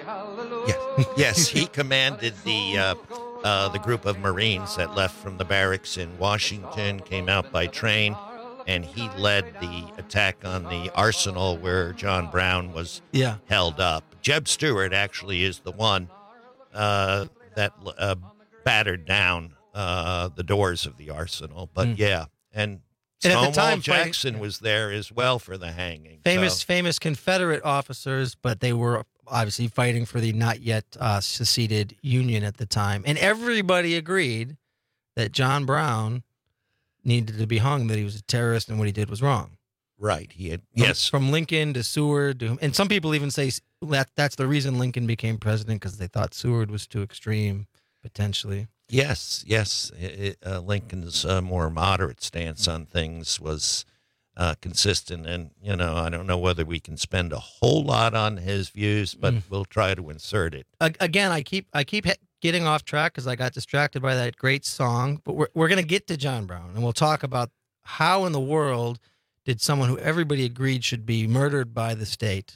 Yes, yes, he commanded the uh, uh, the group of Marines that left from the barracks in Washington, came out by train, and he led the attack on the arsenal where John Brown was yeah. held up. Jeb Stuart actually is the one uh, that uh, battered down uh, the doors of the arsenal. But Mm. yeah, and, And at the Stonewall time, Jackson was there as well for the hanging. Famous, so. famous Confederate officers, but they were obviously fighting for the not yet uh, seceded Union at the time. And everybody agreed that John Brown needed to be hung, that he was a terrorist and what he did was wrong. Right. He had, From, yes. From Lincoln to Seward. To, and some people even say that that's the reason Lincoln became president, because they thought Seward was too extreme, potentially. Yes, yes. It, uh, Lincoln's uh, more moderate stance on things was uh, consistent. And, you know, I don't know whether we can spend a whole lot on his views, but Mm. we'll try to insert it. Again, I keep I keep getting off track because I got distracted by that great song. But we're, we're going to get to John Brown, and we'll talk about how in the world did someone who everybody agreed should be murdered by the state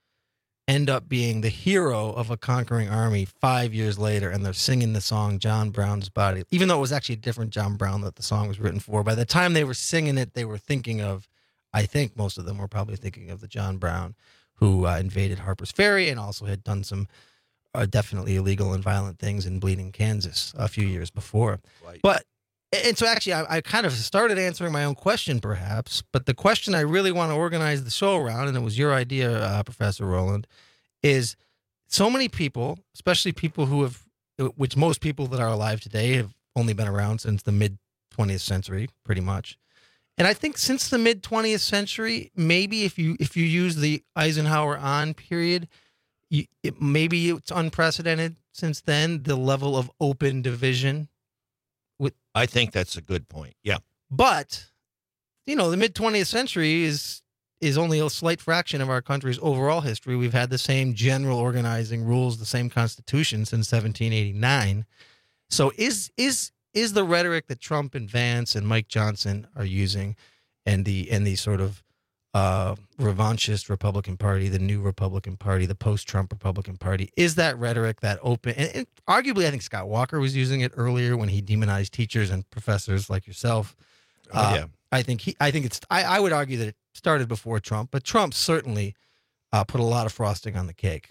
end up being the hero of a conquering army five years later, and they're singing the song John Brown's Body, even though it was actually a different John Brown that the song was written for. By the time they were singing it, they were thinking of, I think most of them were probably thinking of the John Brown who uh, invaded Harper's Ferry and also had done some uh, definitely illegal and violent things in Bleeding, Kansas a few years before. Right. But and so actually, I, I kind of started answering my own question, perhaps. But the question I really want to organize the show around, and it was your idea, uh, Professor Roland, is so many people, especially people who have, which most people that are alive today have only been around since the mid twentieth century, pretty much. And I think since the mid twentieth century, maybe if you if you use the Eisenhower on period, you, it, maybe it's unprecedented since then, the level of open division. With, I think that's a good point. Yeah. But, you know, the mid twentieth century is is only a slight fraction of our country's overall history. We've had the same general organizing rules, the same constitution since seventeen eighty-nine. So is is is the rhetoric that Trump and Vance and Mike Johnson are using, and the and the sort of uh, revanchist Republican Party, the new Republican Party, the post-Trump Republican Party, is that rhetoric that open? And, and arguably, I think Scott Walker was using it earlier when he demonized teachers and professors like yourself. Oh, uh, yeah. I think he. I think it's. I, I would argue that it started before Trump, but Trump certainly uh, put a lot of frosting on the cake.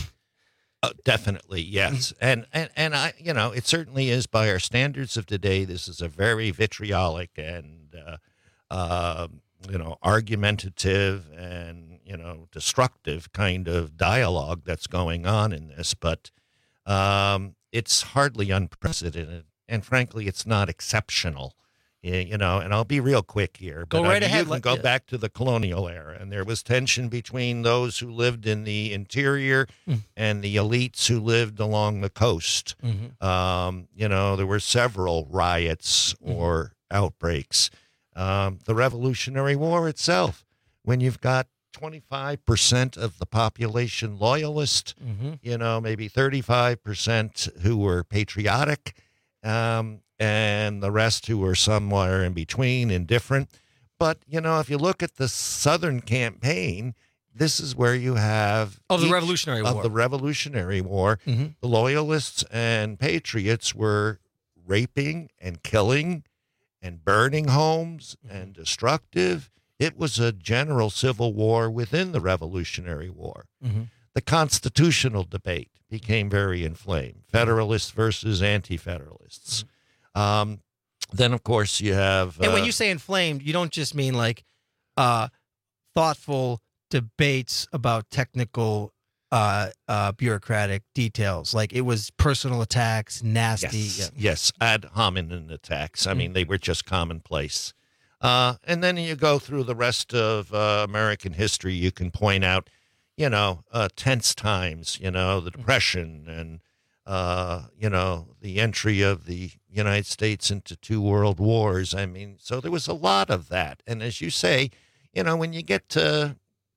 Uh, definitely, yes. and, and and I, you know, it certainly is by our standards of today. This is a very vitriolic and, uh, uh, you know, argumentative and, you know, destructive kind of dialogue that's going on in this. But um, it's hardly unprecedented. And frankly, it's not exceptional. You know, and I'll be real quick here. Go but right I mean, ahead. You can Let- go yeah. back to the colonial era, and there was tension between those who lived in the interior Mm. and the elites who lived along the coast. Mhm. Um, you know, there were several riots or outbreaks. Um, the Revolutionary War itself, when you've got twenty-five percent of the population loyalist, Mhm. you know, maybe thirty-five percent who were patriotic, um, and the rest who were somewhere in between, indifferent. But, you know, if you look at the Southern campaign, this is where you have... Of the each- Revolutionary Of War. the Revolutionary War. Mhm. The Loyalists and Patriots were raping and killing and burning homes and destructive. It was a general civil war within the Revolutionary War. Mhm. The constitutional debate became very inflamed. Federalists versus anti-federalists. Um, then, of course, you have... And when uh, you say inflamed, you don't just mean like uh, thoughtful debates about technical, uh, uh, bureaucratic details. Like it was personal attacks, nasty. Yes, yeah. yes, ad hominem attacks. I Mm. mean, they were just commonplace. Uh, and then you go through the rest of uh, American history. You can point out, you know, uh, tense times, you know, the Depression and uh, you know, the entry of the United States into two world wars. I mean, so there was a lot of that. And as you say, you know, when you get to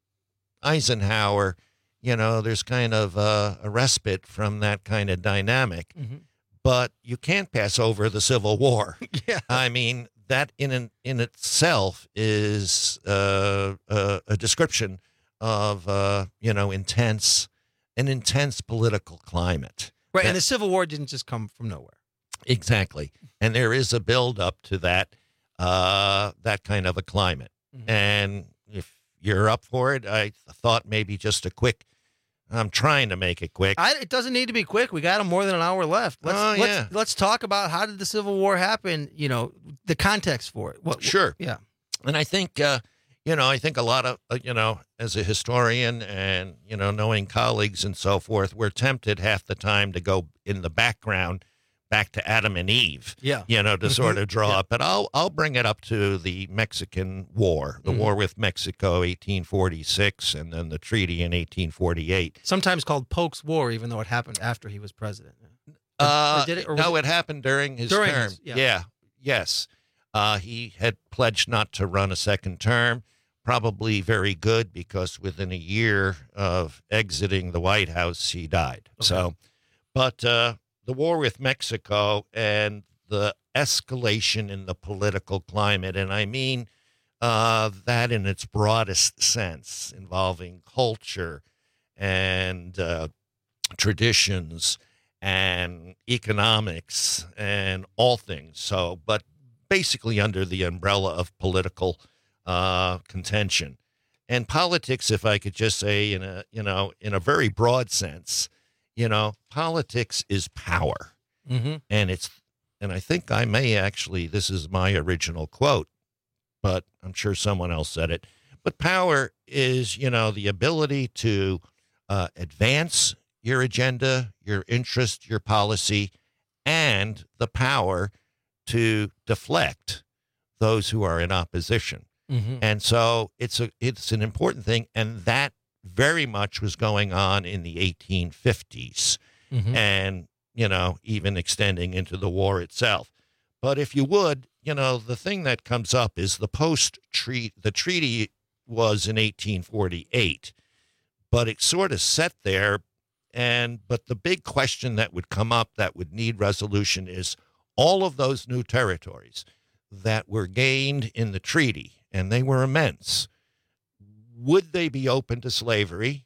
Eisenhower, you know, there's kind of a, a respite from that kind of dynamic. Mm-hmm. But you can't pass over the Civil War. Yeah. I mean, that in an, in itself is uh, a, a description of, uh, you know, intense, an intense political climate. Right, That- and the Civil War didn't just come from nowhere. Exactly. And there is a build up to that, uh, that kind of a climate. Mm-hmm. And if you're up for it, I thought maybe just a quick, I'm trying to make it quick. I, it doesn't need to be quick. We got more than an hour left. Let's, Oh, let's, yeah. let's talk about how did the Civil War happen, you know, the context for it. What, Sure. Yeah. And I think, uh, you know, I think a lot of, uh, you know, as a historian and, you know, knowing colleagues and so forth, we're tempted half the time to go in the background back to Adam and Eve, Yeah. you know, to sort of draw Yeah. up. But I'll, I'll bring it up to the Mexican War, the Mhm. war with Mexico, eighteen forty-six, and then the treaty in eighteen forty-eight. Sometimes called Polk's War, even though it happened after he was president. Or- Uh, or did it? Or was no, it, it happened during his During term. his- yeah. Yes. Uh, he had pledged not to run a second term. Probably very good because within a year of exiting the White House, he died. Okay. So, but uh, the war with Mexico and the escalation in the political climate, and I mean uh, that in its broadest sense, involving culture and uh, traditions and economics and all things. So, but basically under the umbrella of political uh, contention and politics, if I could just say in a, you know, in a very broad sense, you know, politics is power. Mm-hmm. And it's, and I think I may actually, this is my original quote, but I'm sure someone else said it. But power is, you know, the ability to uh, advance your agenda, your interest, your policy, and the power to deflect those who are in opposition. Mm-hmm. And so it's a it's an important thing, and that very much was going on in the eighteen fifties, Mhm. and you know even extending into the war itself. But if you would, you know, the thing that comes up is the post treat. The treaty was in eighteen forty-eight, but it sort of sat there. And but the big question that would come up that would need resolution is all of those new territories that were gained in the treaty, and they were immense. Would they be open to slavery,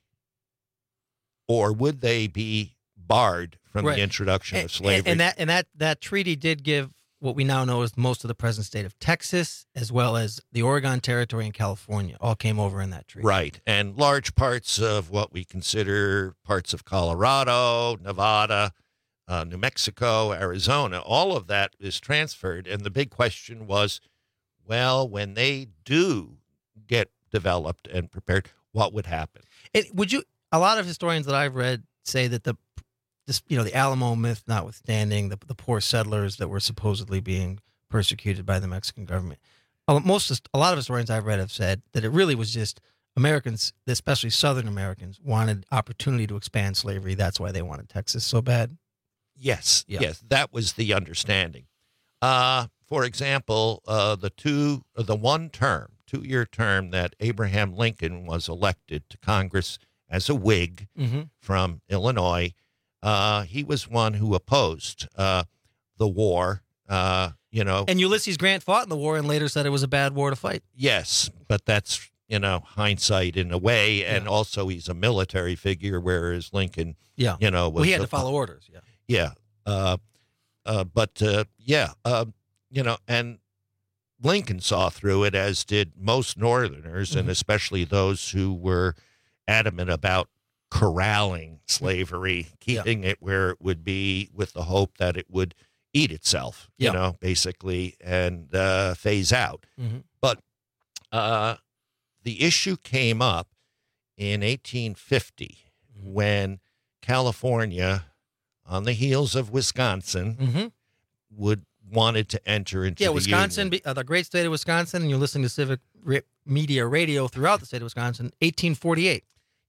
or would they be barred from Right. the introduction And, of slavery? and that and that that treaty did give what we now know as most of the present state of Texas, as well as the Oregon Territory and California, all came over in that treaty. Right. And large parts of what we consider parts of Colorado, Nevada, uh, New Mexico, Arizona, all of that is transferred. And the big question was, well, when they do get developed and prepared, what would happen? It, would you? A lot of historians that I've read say that the, this, you know, the Alamo myth notwithstanding, the the poor settlers that were supposedly being persecuted by the Mexican government. uh, Most, a lot of historians I've read have said that it really was just Americans, especially Southern Americans, wanted opportunity to expand slavery. That's why they wanted Texas so bad. Yes, Yeah. yes, that was the understanding. Uh, for example, uh, the two, uh, the one term, two-year term that Abraham Lincoln was elected to Congress as a Whig Mhm. from Illinois, uh, he was one who opposed uh, the war. Uh, you know, And Ulysses Grant fought in the war and later said it was a bad war to fight. yes, but that's you know hindsight in a way, and Yeah. also he's a military figure, whereas Lincoln, Yeah. you know, was Well, he had a- to follow orders. Yeah. Yeah. Uh, uh, but, uh, yeah, uh, you know, and Lincoln saw through it, as did most Northerners, and Mhm. especially those who were adamant about corralling slavery, keeping it where it would be with the hope that it would eat itself, you Yeah. know, basically, and uh, phase out. Mhm. But uh, the issue came up in eighteen fifty when California, on the heels of Wisconsin, Mhm. would wanted to enter into Yeah, the Wisconsin, Union. be- uh, the great state of Wisconsin, and you're listening to Civic Ra- Media Radio throughout the state of Wisconsin, eighteen forty-eight.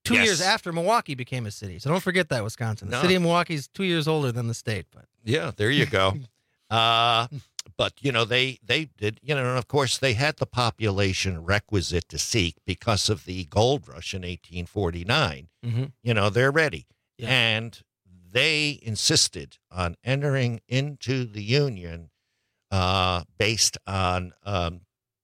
two Yes. years after Milwaukee became a city. So don't forget that, Wisconsin. The No. city of Milwaukee is two years older than the state. But Yeah, there you go. uh, but, you know, they, they did, you know, and of course, they had the population requisite to seek because of the gold rush in eighteen forty-nine. Mhm. You know, they're ready. Yeah. And they insisted on entering into the Union uh, based on um,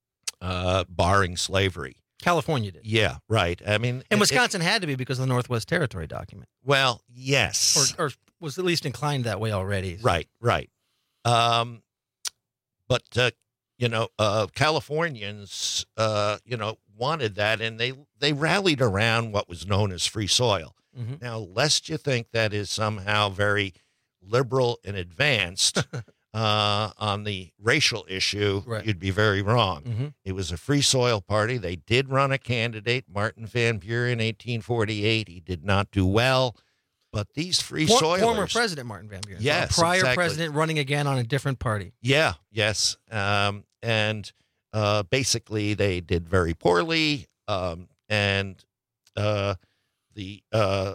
uh, barring slavery. California did. Yeah, right. I mean, And it- Wisconsin had to be because of the Northwest Territory document. Well, yes. Or, or was at least inclined that way already. Right, right. Um, but, uh, you know, uh, Californians, uh, you know, wanted that, and they, they rallied around what was known as free soil. Mhm. Now, lest you think that is somehow very liberal and advanced uh, on the racial issue, Right. you'd be very wrong. Mhm. It was a free soil party. They did run a candidate, Martin Van Buren, in eighteen forty-eight. He did not do well. But these free For- soilers, Former President Martin Van Buren. So Yes, a prior exactly. president running again on a different party. Yeah, yes. Um, and uh, basically, they did very poorly. Um, and uh, the uh,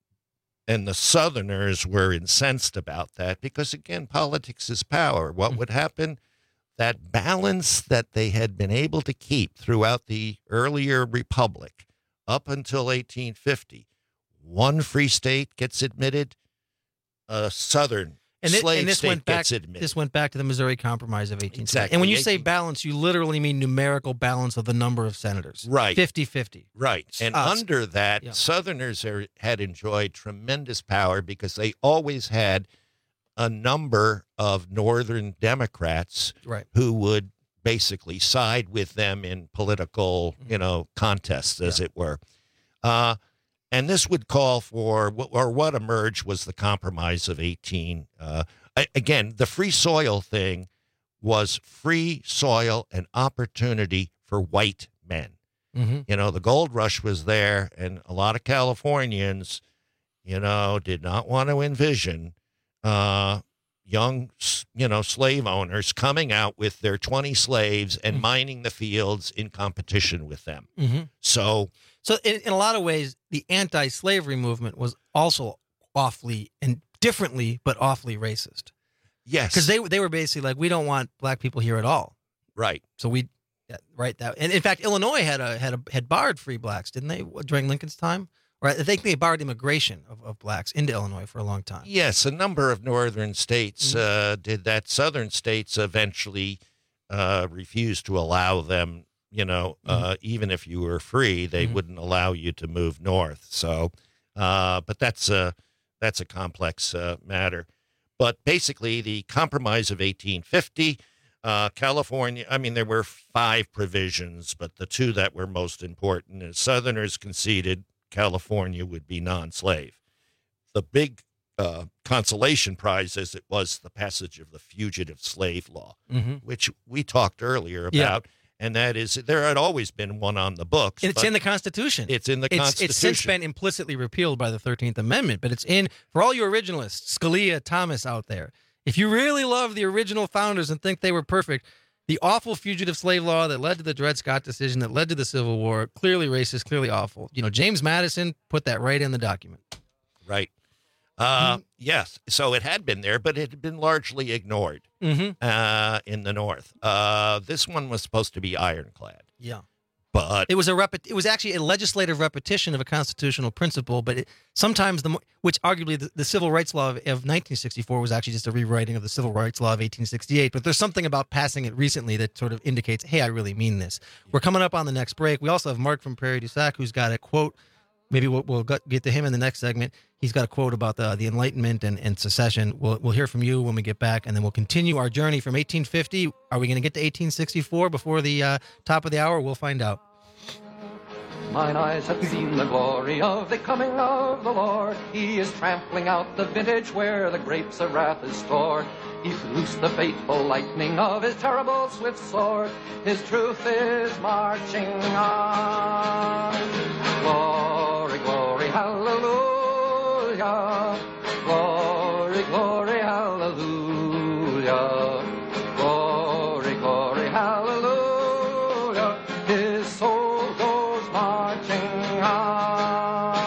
and the Southerners were incensed about that because, again, politics is power. What would happen? That balance that they had been able to keep throughout the earlier republic up until eighteen fifty. One free state gets admitted, a Southern And, it, slave and this state went back. gets admitted. This went back to the Missouri Compromise of eighteen seventy. Exactly. And when you say eighteen balance, you literally mean numerical balance of the number of senators. Right. fifty-fifty. Right. And Uh, under that, yeah. Southerners are, had enjoyed tremendous power because they always had a number of Northern Democrats Right. who would basically side with them in political, you know, contests, as it were. Uh, and this would call for, or what emerged was the Compromise of eighteen. Uh, a- again, the free soil thing was free soil and opportunity for white men. Mhm. You know, the gold rush was there, and a lot of Californians, you know, did not want to envision uh, young, s- you know, slave owners coming out with their twenty slaves and mining the fields in competition with them. Mhm. So, So in, in a lot of ways, the anti-slavery movement was also awfully and differently, but awfully racist. yes. Because they they were basically like, we don't want black people here at all. right. So we, yeah, right that. And in fact, Illinois had a had a had barred free blacks, didn't they, during Lincoln's time? Or I think they barred immigration of, of blacks into Illinois for a long time. Yes, a number of northern states uh, did that. Southern states eventually uh, refused to allow them, you know, uh, even if you were free, they Mhm. wouldn't allow you to move north. So, uh, but that's a, that's a complex uh, matter. But basically, the Compromise of eighteen fifty, uh, California, I mean, there were five provisions, but the two that were most important is Southerners conceded California would be non-slave. The big uh, consolation prize, as it was, the passage of the Fugitive Slave Law, Mhm. which we talked earlier Yeah. about, and that is there had always been one on the books. And it's but in the Constitution. It's in the It's, Constitution. it's since been implicitly repealed by the thirteenth Amendment, but it's in, for all you originalists, Scalia, Thomas out there, if you really love the original founders and think they were perfect, the awful fugitive slave law that led to the Dred Scott decision, that led to the Civil War, clearly racist, clearly awful. You know, James Madison put that right in the document. Right. Uh, Mm-hmm. Yes. So it had been there, but it had been largely ignored Mhm. uh, in the North. Uh, this one was supposed to be ironclad. Yeah. But It was a repet- It was actually a legislative repetition of a constitutional principle, but it, sometimes the mo- which arguably the, the Civil Rights Law of, of nineteen sixty-four was actually just a rewriting of the Civil Rights Law of eighteen sixty-eight. But there's something about passing it recently that sort of indicates, hey, I really mean this. We're coming up on the next break. We also have Mark from Prairie du Sac who's got a quote. Maybe we'll, we'll get get to him in the next segment. He's got a quote about the the Enlightenment and, and secession. We'll we'll hear from you when we get back, and then we'll continue our journey from eighteen fifty. Are we going to get to eighteen sixty-four before the uh, top of the hour? We'll find out. Mine eyes have seen the glory of the coming of the Lord. He is trampling out the vintage where the grapes of wrath is stored. He's loosed the fateful lightning of his terrible swift sword. His truth is marching on. Glory, glory, hallelujah. Glory, glory, hallelujah. Glory, glory, hallelujah. His soul goes marching on.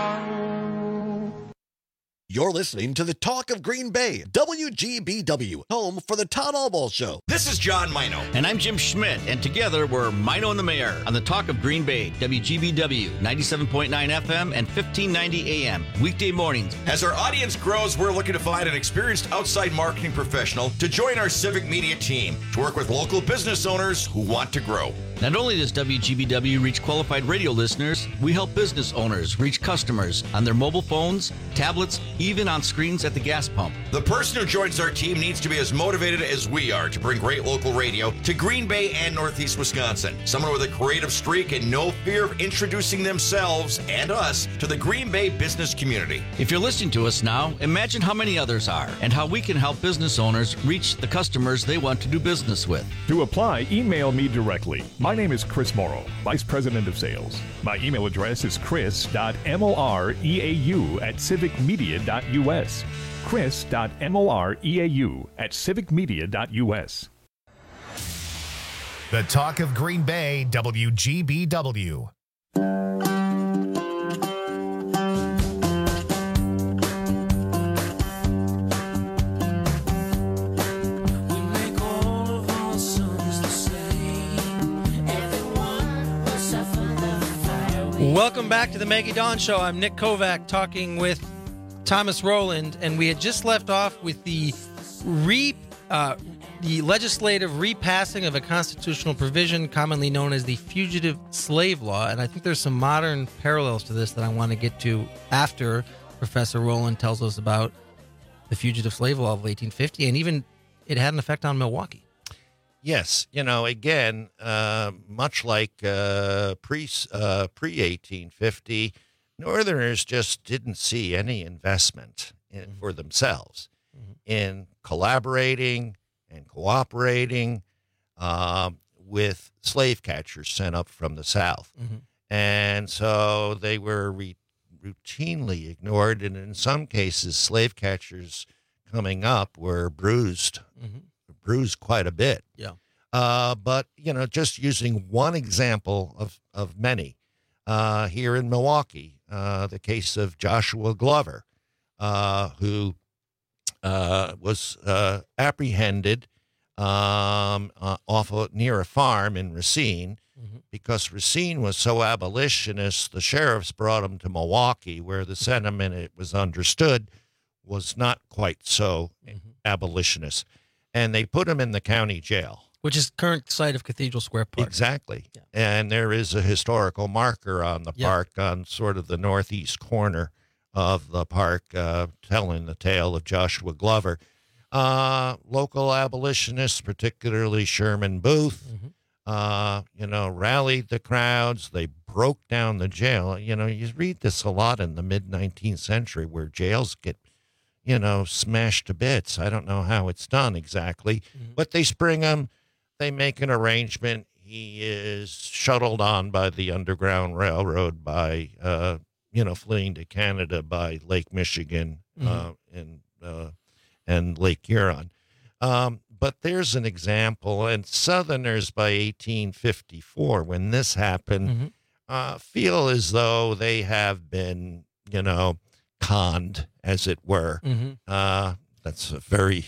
You're listening to the Talk of Green Bay, W G B W, home for the Todd Albaugh Show. This is John Mino. And I'm Jim Schmidt, and together we're Mino and the Mayor on the Talk of Green Bay, W G B W, ninety-seven point nine F M and fifteen ninety A M, weekday mornings. As our audience grows, we're looking to find an experienced outside marketing professional to join our civic media team to work with local business owners who want to grow. Not only does W G B W reach qualified radio listeners, we help business owners reach customers on their mobile phones, tablets, even on screens at the gas pump. The person who joins our team needs to be as motivated as we are to bring great local radio to Green Bay and Northeast Wisconsin. Someone with a creative streak and no fear of introducing themselves and us to the Green Bay business community. If you're listening to us now, imagine how many others are and how we can help business owners reach the customers they want to do business with. To apply, email me directly. My name is Chris Morrow, Vice President of Sales. My email address is chris dot moreau at civic media dot u s. chris dot moreau at civic media dot u s. The Talk of Green Bay, W G B W. Welcome back to the Maggie Dawn Show. I'm Nick Kovac talking with Thomas Rowland, and we had just left off with the re, uh, the legislative repassing of a constitutional provision commonly known as the Fugitive Slave Law, and I think there's some modern parallels to this that I want to get to after Professor Rowland tells us about the Fugitive Slave Law of eighteen fifty, and even it had an effect on Milwaukee. Yes, you know, again, uh, much like uh, pre uh, pre eighteen fifty, Northerners just didn't see any investment in, mm-hmm. for themselves mm-hmm. in collaborating and cooperating uh, with slave catchers sent up from the South, mm-hmm. and so they were re- routinely ignored, and in some cases, slave catchers coming up were bruised. Mm-hmm. bruised quite a bit. Yeah. Uh, but, you know, just using one example of, of many, uh, here in Milwaukee, uh, the case of Joshua Glover, uh, who uh, was uh, apprehended um, uh, off of, near a farm in Racine, mm-hmm. because Racine was so abolitionist, the sheriffs brought him to Milwaukee, where the sentiment, it was understood, was not quite so mm-hmm. abolitionist. And they put him in the county jail. Which is current site of Cathedral Square Park. Exactly. Yeah. And there is a historical marker on the yeah. park on sort of the northeast corner of the park, uh, telling the tale of Joshua Glover. Uh, local abolitionists, particularly Sherman Booth, mm-hmm. uh, you know, rallied the crowds. They broke down the jail. You know, you read this a lot in the mid-nineteenth century where jails get, you know, smashed to bits. I don't know how it's done exactly, mm-hmm. but they spring him. They make an arrangement. He is shuttled on by the Underground Railroad by, uh, you know, fleeing to Canada by Lake Michigan mm-hmm. uh, and uh, and Lake Huron. Um, but there's an example, and Southerners by eighteen fifty-four, when this happened, mm-hmm. uh, feel as though they have been, you know, conned, as it were. Mm-hmm. Uh, that's a very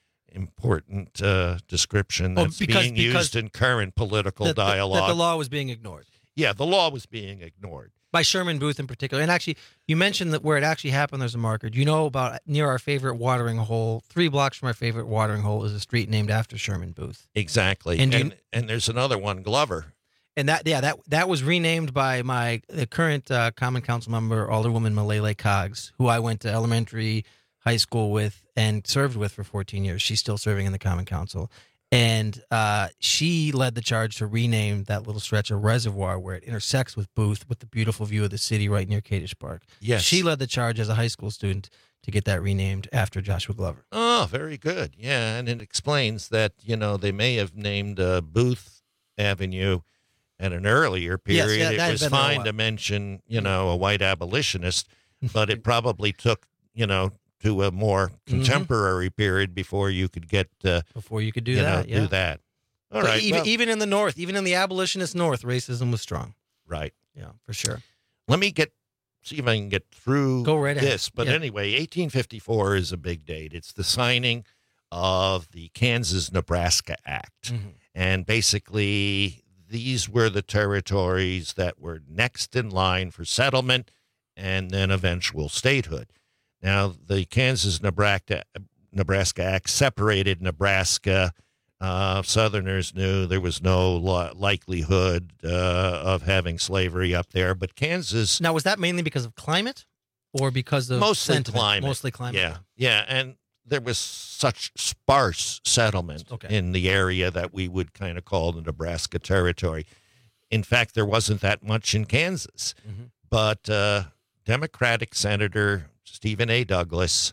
important uh, description that's well, because, being because used in current political that, dialogue. That the law was being ignored. Yeah, the law was being ignored. By Sherman Booth in particular. And actually, you mentioned that where it actually happened, there's a marker. Do you know about near our favorite watering hole, three blocks from our favorite watering hole is a street named after Sherman Booth. Exactly. And, and, you, and there's another one, Glover. And that, yeah, that that was renamed by my the current uh, Common Council member, Alderwoman Malele Coggs, who I went to elementary, high school with, and served with for fourteen years. She's still serving in the Common Council. And uh, she led the charge to rename that little stretch of reservoir where it intersects with Booth with the beautiful view of the city right near Kadish Park. Yes. She led the charge as a high school student to get that renamed after Joshua Glover. Oh, very good. Yeah, and it explains that, you know, they may have named uh, Booth Avenue at an earlier period. Yes, yeah, it was fine to mention, you know, a white abolitionist, but it probably took, you know, to a more contemporary mm-hmm. period before you could get uh, before you could do you that. Know, yeah. Do that. All so right. Even, well, even in the North, even in the abolitionist North, racism was strong. Right. Yeah, for sure. Let me get see if I can get through Go right ahead. this. But Yeah. anyway, eighteen fifty-four is a big date. It's the signing of the Kansas-Nebraska Act. Mm-hmm. And basically, these were the territories that were next in line for settlement and then eventual statehood. Now, the Kansas-Nebraska Nebraska Act separated Nebraska. Uh, Southerners knew there was no li- likelihood uh, of having slavery up there, but Kansas... Now, was that mainly because of climate or because of Mostly sentiment? climate. Mostly climate. Yeah, yeah, and there was such sparse settlement Okay. in the area that we would kind of call the Nebraska Territory. In fact, there wasn't that much in Kansas. Mm-hmm. But uh, Democratic Senator Stephen A. Douglas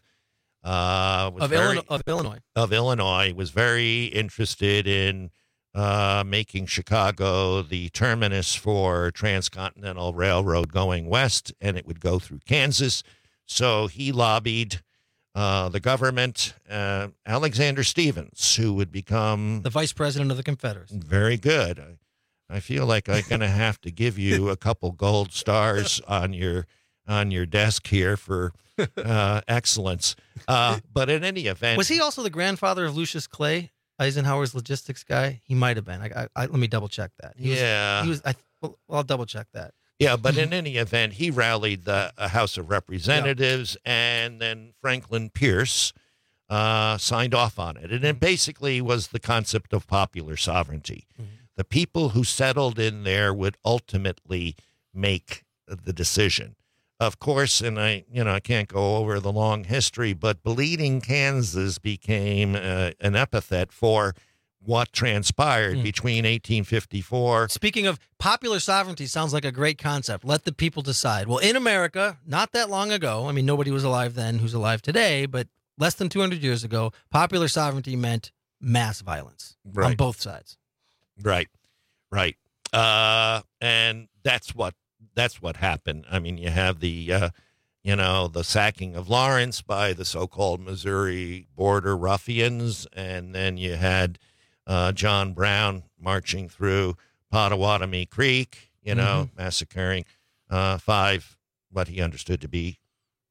uh, was Of, very, Illinois, of Illinois. of Illinois was very interested in uh, making Chicago the terminus for transcontinental railroad going west, and it would go through Kansas. So he lobbied uh, the government, uh, Alexander Stevens, who would become The vice president of the Confederacy. very good. I, I feel like I'm going to have to give you a couple gold stars on your on your desk here for uh, excellence. Uh, but in any event, Was he also the grandfather of Lucius Clay, Eisenhower's logistics guy? He might have been. I, I, I, let me double check that. He was- Yeah. he was. I, well, I'll double check that. Yeah, but in any event, he rallied the uh, House of Representatives, and then Franklin Pierce uh, signed off on it. And it basically was the concept of popular sovereignty. The people who settled in there would ultimately make the decision. Of course, and I, you know, I can't go over the long history, but Bleeding Kansas became uh, an epithet for what transpired between eighteen fifty-four. Speaking of popular sovereignty, sounds like a great concept. Let the people decide. Well, in America, not that long ago, I mean, nobody was alive then who's alive today, but less than two hundred years ago, popular sovereignty meant mass violence on Right. both sides. Right, right, uh, and that's what that's what happened. I mean, you have the, uh, you know, the sacking of Lawrence by the so-called Missouri border ruffians, and then you had uh, John Brown marching through Pottawatomie Creek, you know, massacring uh, five what he understood to be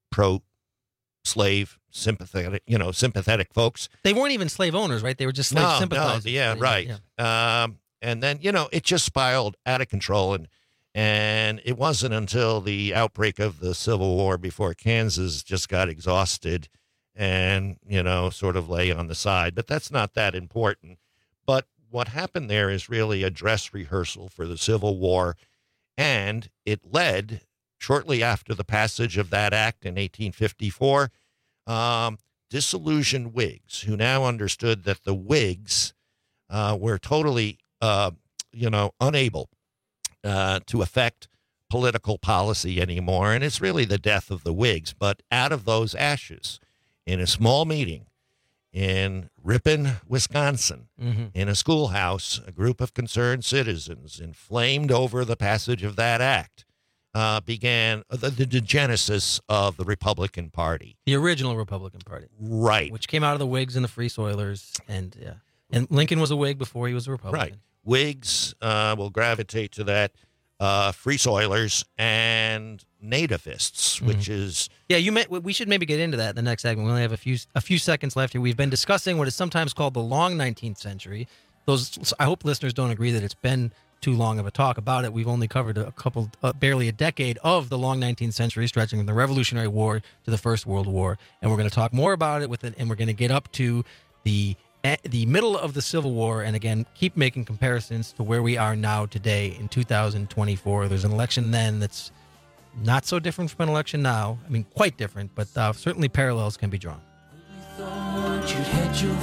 pro-slave sympathetic, you know, sympathetic folks. They weren't even slave owners, right? They were just slave No, sympathizers. no, yeah, They- right. yeah. Um, and then, you know, it just spiraled out of control. And, and it wasn't until the outbreak of the Civil War before Kansas just got exhausted and, you know, sort of lay on the side. But that's not that important. But what happened there is really a dress rehearsal for the Civil War. And it led, shortly after the passage of that act in eighteen fifty-four, um, disillusioned Whigs who now understood that the Whigs uh, were totally, uh, you know, unable uh, to affect political policy anymore. And it's really the death of the Whigs. But out of those ashes, in a small meeting in Ripon, Wisconsin, Mhm. in a schoolhouse, a group of concerned citizens, inflamed over the passage of that act, uh, began the, the, the genesis of the Republican Party. The original Republican Party. Right. Which came out of the Whigs and the Free Soilers. And, yeah. And Lincoln was a Whig before he was a Republican. Right. Whigs uh, will gravitate to that. Uh, Free Soilers and nativists, which is Yeah, you may, we should maybe get into that in the next segment. We only have a few a few seconds left here. We've been discussing what is sometimes called the long nineteenth century. Those I hope listeners don't agree that it's been too long of a talk about it. We've only covered a couple, uh, barely a decade of the long nineteenth century, stretching from the Revolutionary War to the First World War, and we're going to talk more about it with it, and we're going to get up to the the middle of the Civil War, and again, keep making comparisons to where we are now today in two thousand twenty-four. There's an election then that's not so different from an election now. I mean, quite different, but uh, certainly parallels can be drawn. Thought you'd had your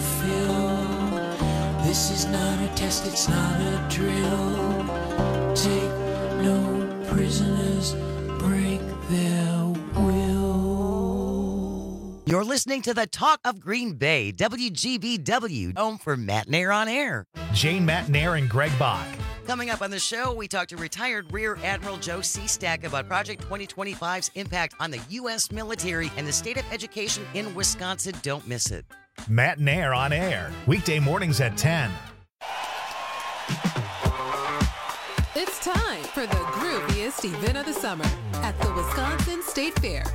fill. This is not a test, it's not a drill. Take no prisoners, break their will. You're listening to the Talk of Green Bay, W G B W, home for Matt Nair on Air. Jane Matt Nair and Greg Bach. Coming up on the show, we talk to retired Rear Admiral Joe Seastack about Project twenty twenty-five's impact on the U S military and the state of education in Wisconsin. Don't miss it. Matt Nair on Air. Weekday mornings at ten. It's time for the grooviest event of the summer at the Wisconsin State Fair.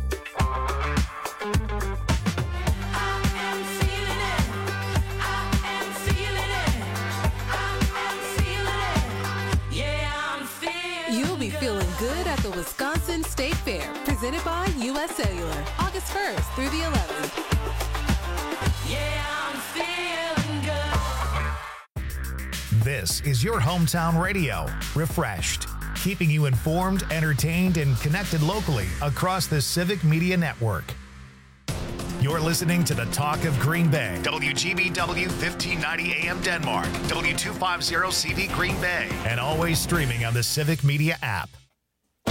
You'll be feeling good at the Wisconsin State Fair, presented by U S Cellular, August first through the eleventh. Yeah, I'm feeling good. This is your hometown radio, Refreshed, keeping you informed, entertained, and connected locally across the Civic Media Network. You're listening to the Talk of Green Bay, W G B W fifteen ninety A M Denmark, W two fifty C V Green Bay, and always streaming on the Civic Media app.